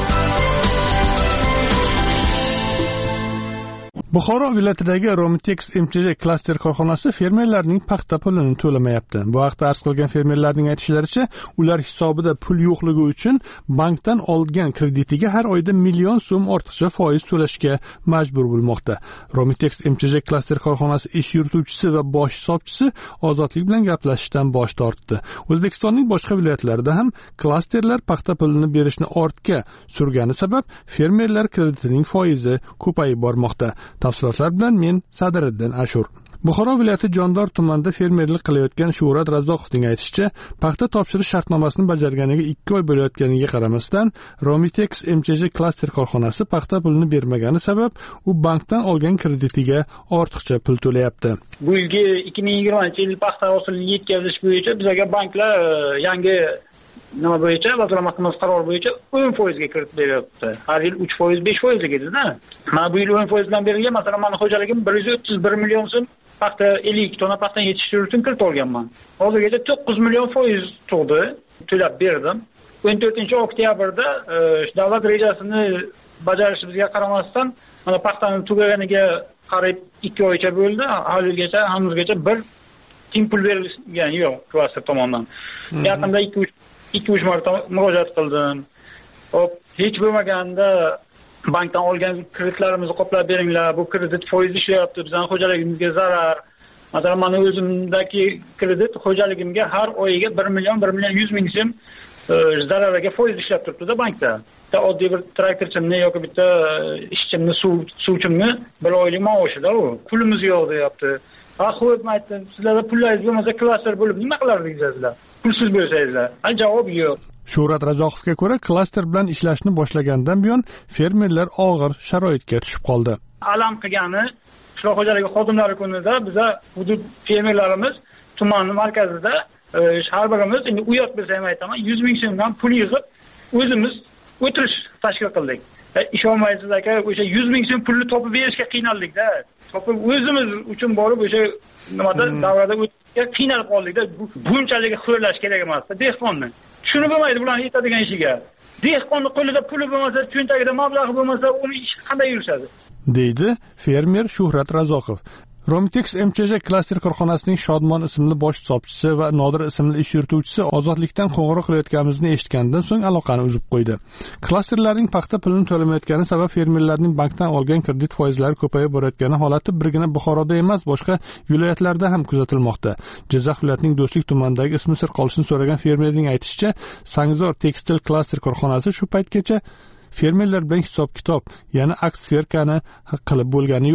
Buxoro viloyatidagi Romitex M Ch J klaster korxonasi fermerlarning paxta pulini to'lamayapti. Bu haqda arz qilgan fermerlarning aytishlaricha, ular hisobida pul yo'qligi uchun bankdan olgan kreditiga har oyda million so'm ortiqcha foiz to'lashga majbur bo'lmoqda. Romitex M Ch J klaster korxonasi ish yurituvchisi va bosh hisobchisi Ozodlik bilan gaplashishdan bosh tortdi. O'zbekistonning boshqa viloyatlarida ham klasterlar paxta pulini berishni ortga surgani sabab fermerlar kreditining foizi ko'payib bormoqda. Tafsilotlar bilan men Sadiriddin Ashur. Buxoro viloyati Jondor tumanida fermerlik qilayotgan Shuhrat Razzoqovning aytishicha, paxta topshirish shartnomasini bajarganiga ikki oy bo'layotganiga qaramasdan, Romitex M Ch J klaster korxonasi paxta pulini bermagani sabab u bankdan olgan kreditiga ortiqcha pul to'layapti. Bu yilgi ikki ming yigirmanchi yil paxta hosilini yetkazish bo'yicha bizga banklar yangi nima bo'yicha vazirlar mahkamasi qarori bo'yicha o'n foizga kiritib beryapti. Har yil uch foiz, besh foizlik edi-da. Mana bu yil o'n foiz bilan berilgan. Masalan, meni xo'jaligim bir yuz o'ttiz bir million so'm paxta ellik tonna paxtani yetishtirish uchun kiritib olganman. Hozirgacha to'qqiz million foiz tug'di, to'lab berdim. o'n to'rtinchi oktyabrda davlat rejasini bajarishimizga qaramasdan, mana paxtani tugaganiga qariyb ikki oycha bo'ldi. Haligacha hanuzgacha bir tiyin pul berilgan yo'q klaster tomonidan. Yaqinda ikki uch ikki uch marta murojaat qildim. Hop, hech bo'lmaganda bankdan olgan kreditlarimizni qoplab beringlar. Bu kredit foiz ishlayapti, bizning xo'jaligimizga zarar. Masalan, meni o'zimdagi kredit xo'jaligimga har oyiga bir million bir million yuz ming so'm zarariga foiz ishlab turibdi-da bankda. Bitta oddiy bir traktorchimni yoki bitta ishchimni, suv suvchimni bir oylik maoshida u. Pulimiz yo'q deyapti. Ha, xo'p, aytdim, sizlarda pullaringiz bo'lmasa klaster bo'lib nima qilardingizlar? Pulsiz bo'lsangizlar. Ha, javob yo'q. Shuhrat Razzoqovga ko'ra, klaster bilan ishlashni boshlagandan buyon fermerlar og'ir sharoitga tushib qoldi. Alam qilgani qishloq xo'jaligi xodimlari kunida biza hudud fermerlarimiz tuman markazida har birimiz, endi uyat bo'lsa ham aytaman, yuz ming so'mdan pul yig'ib o'zimiz o'tirish tashkil qildik. Ishonmaysiz aka, o'sha yuz ming so'm pulni topib berishga qiynaldik-da. Topib o'zimiz uchun borib o'sha nimada davrada o'tishga qiynalib qoldik-da. Bunchalik xo'rlash kerak emas-da dehqonni. Tushunib bo'lmaydi bularni yetadigan ishiga. Dehqonni qo'lida puli bo'lmasa, cho'ntagida mablag'i bo'lmasa, uni ishi qanday yurishadi? deydi fermer Shuhrat Razzoqov. Romitex M Ch J klaster korxonasining Shodmon ismli bosh hisobchisi va Nodir ismli ish yurituvchisi Ozodlikdan qo'ng'iroq qilayotganimizni eshitgandan so'ng aloqani uzib qo'ydi. Klasterlarning paxta pulini to'lamayotgani sabab fermerlarning bankdan olgan kredit foizlari ko'payib borayotgani holati birgina Buxoroda emas, boshqa viloyatlarda ham kuzatilmoqda. Jizzax viloyatining Do'stlik tumanidagi ismi sir qolishini so'ragan fermerning aytishicha, Sangzor tekstil klaster korxonasi shu paytgacha fermerlar bilan hisob-kitob, ya'ni aks sverkani qilib bo'lgani yo'q.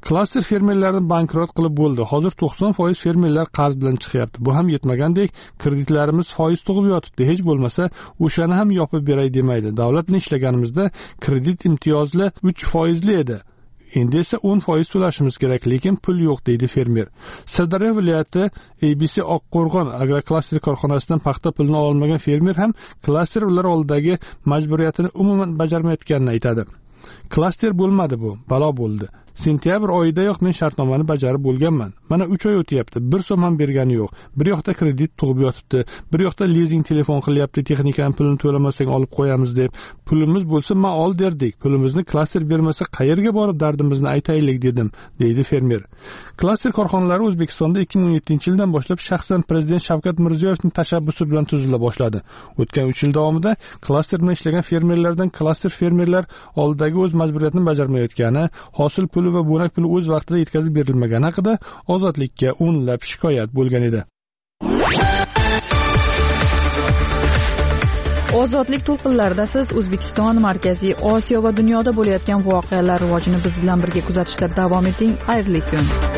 Klaster fermerlarni bankrot qilib bo'ldi. Hozir to'qson foiz fermerlar qarz bilan chiqyapti. Bu ham yetmagandek, kreditlarimiz foiz tug'ib yotibdi. Hech bo'lmasa o'shani ham yopib beray demaydi. Davlat bilan ishlaganimizda kredit imtiyozli uch foizli edi. Endi esa o'n foiz to'lashimiz kerak, lekin pul yo'q, deydi fermer. Sirdaryo viloyati A B C Oqqo'rg'on agroklaster korxonasidan paxta pulini olmagan fermer ham klaster ular oldidagi majburiyatini umuman bajarmayotganini aytadi. Klaster bo'lmadi bu, balo bo'ldi. Sentyabr oyidayoq men shartnomani bajarib bo'lganman. Mana uch oy o'tyapti, bir so'm ham bergani yo'q. Bir yoqda kredit tug'ib yotibdi, bir yoqda lizing telefon qilyapti, texnikani pulini to'lamasang olib qo'yamiz deb. Pulimiz bo'lsa, ma ol derdik. Pulimizni klaster bermasa, qayerga borib dardimizni aytaylik dedim, deydi fermer. Klaster korxonalari O'zbekistonda ikki ming o'n yettinchi yildan boshlab shaxsan prezident Shavkat Mirziyoyevning tashabbusi bilan tuzila boshladi. O'tgan uch yil davomida klaster bilan ishlagan fermerlardan klaster fermerlar oldidagi o'z majburiyatini bajarmayotgani, hosil puli va bo'nak puli o'z vaqtida yetkazib berilmagani haqida Ozodlikka o'nlab shikoyat bo'lgan edi. Ozodlik to'lqinlarida siz O'zbekiston, Markaziy Osiyo va dunyoda bo'layotgan voqealar rivojini biz bilan birga kuzatishda davom eting. Xayrli kun.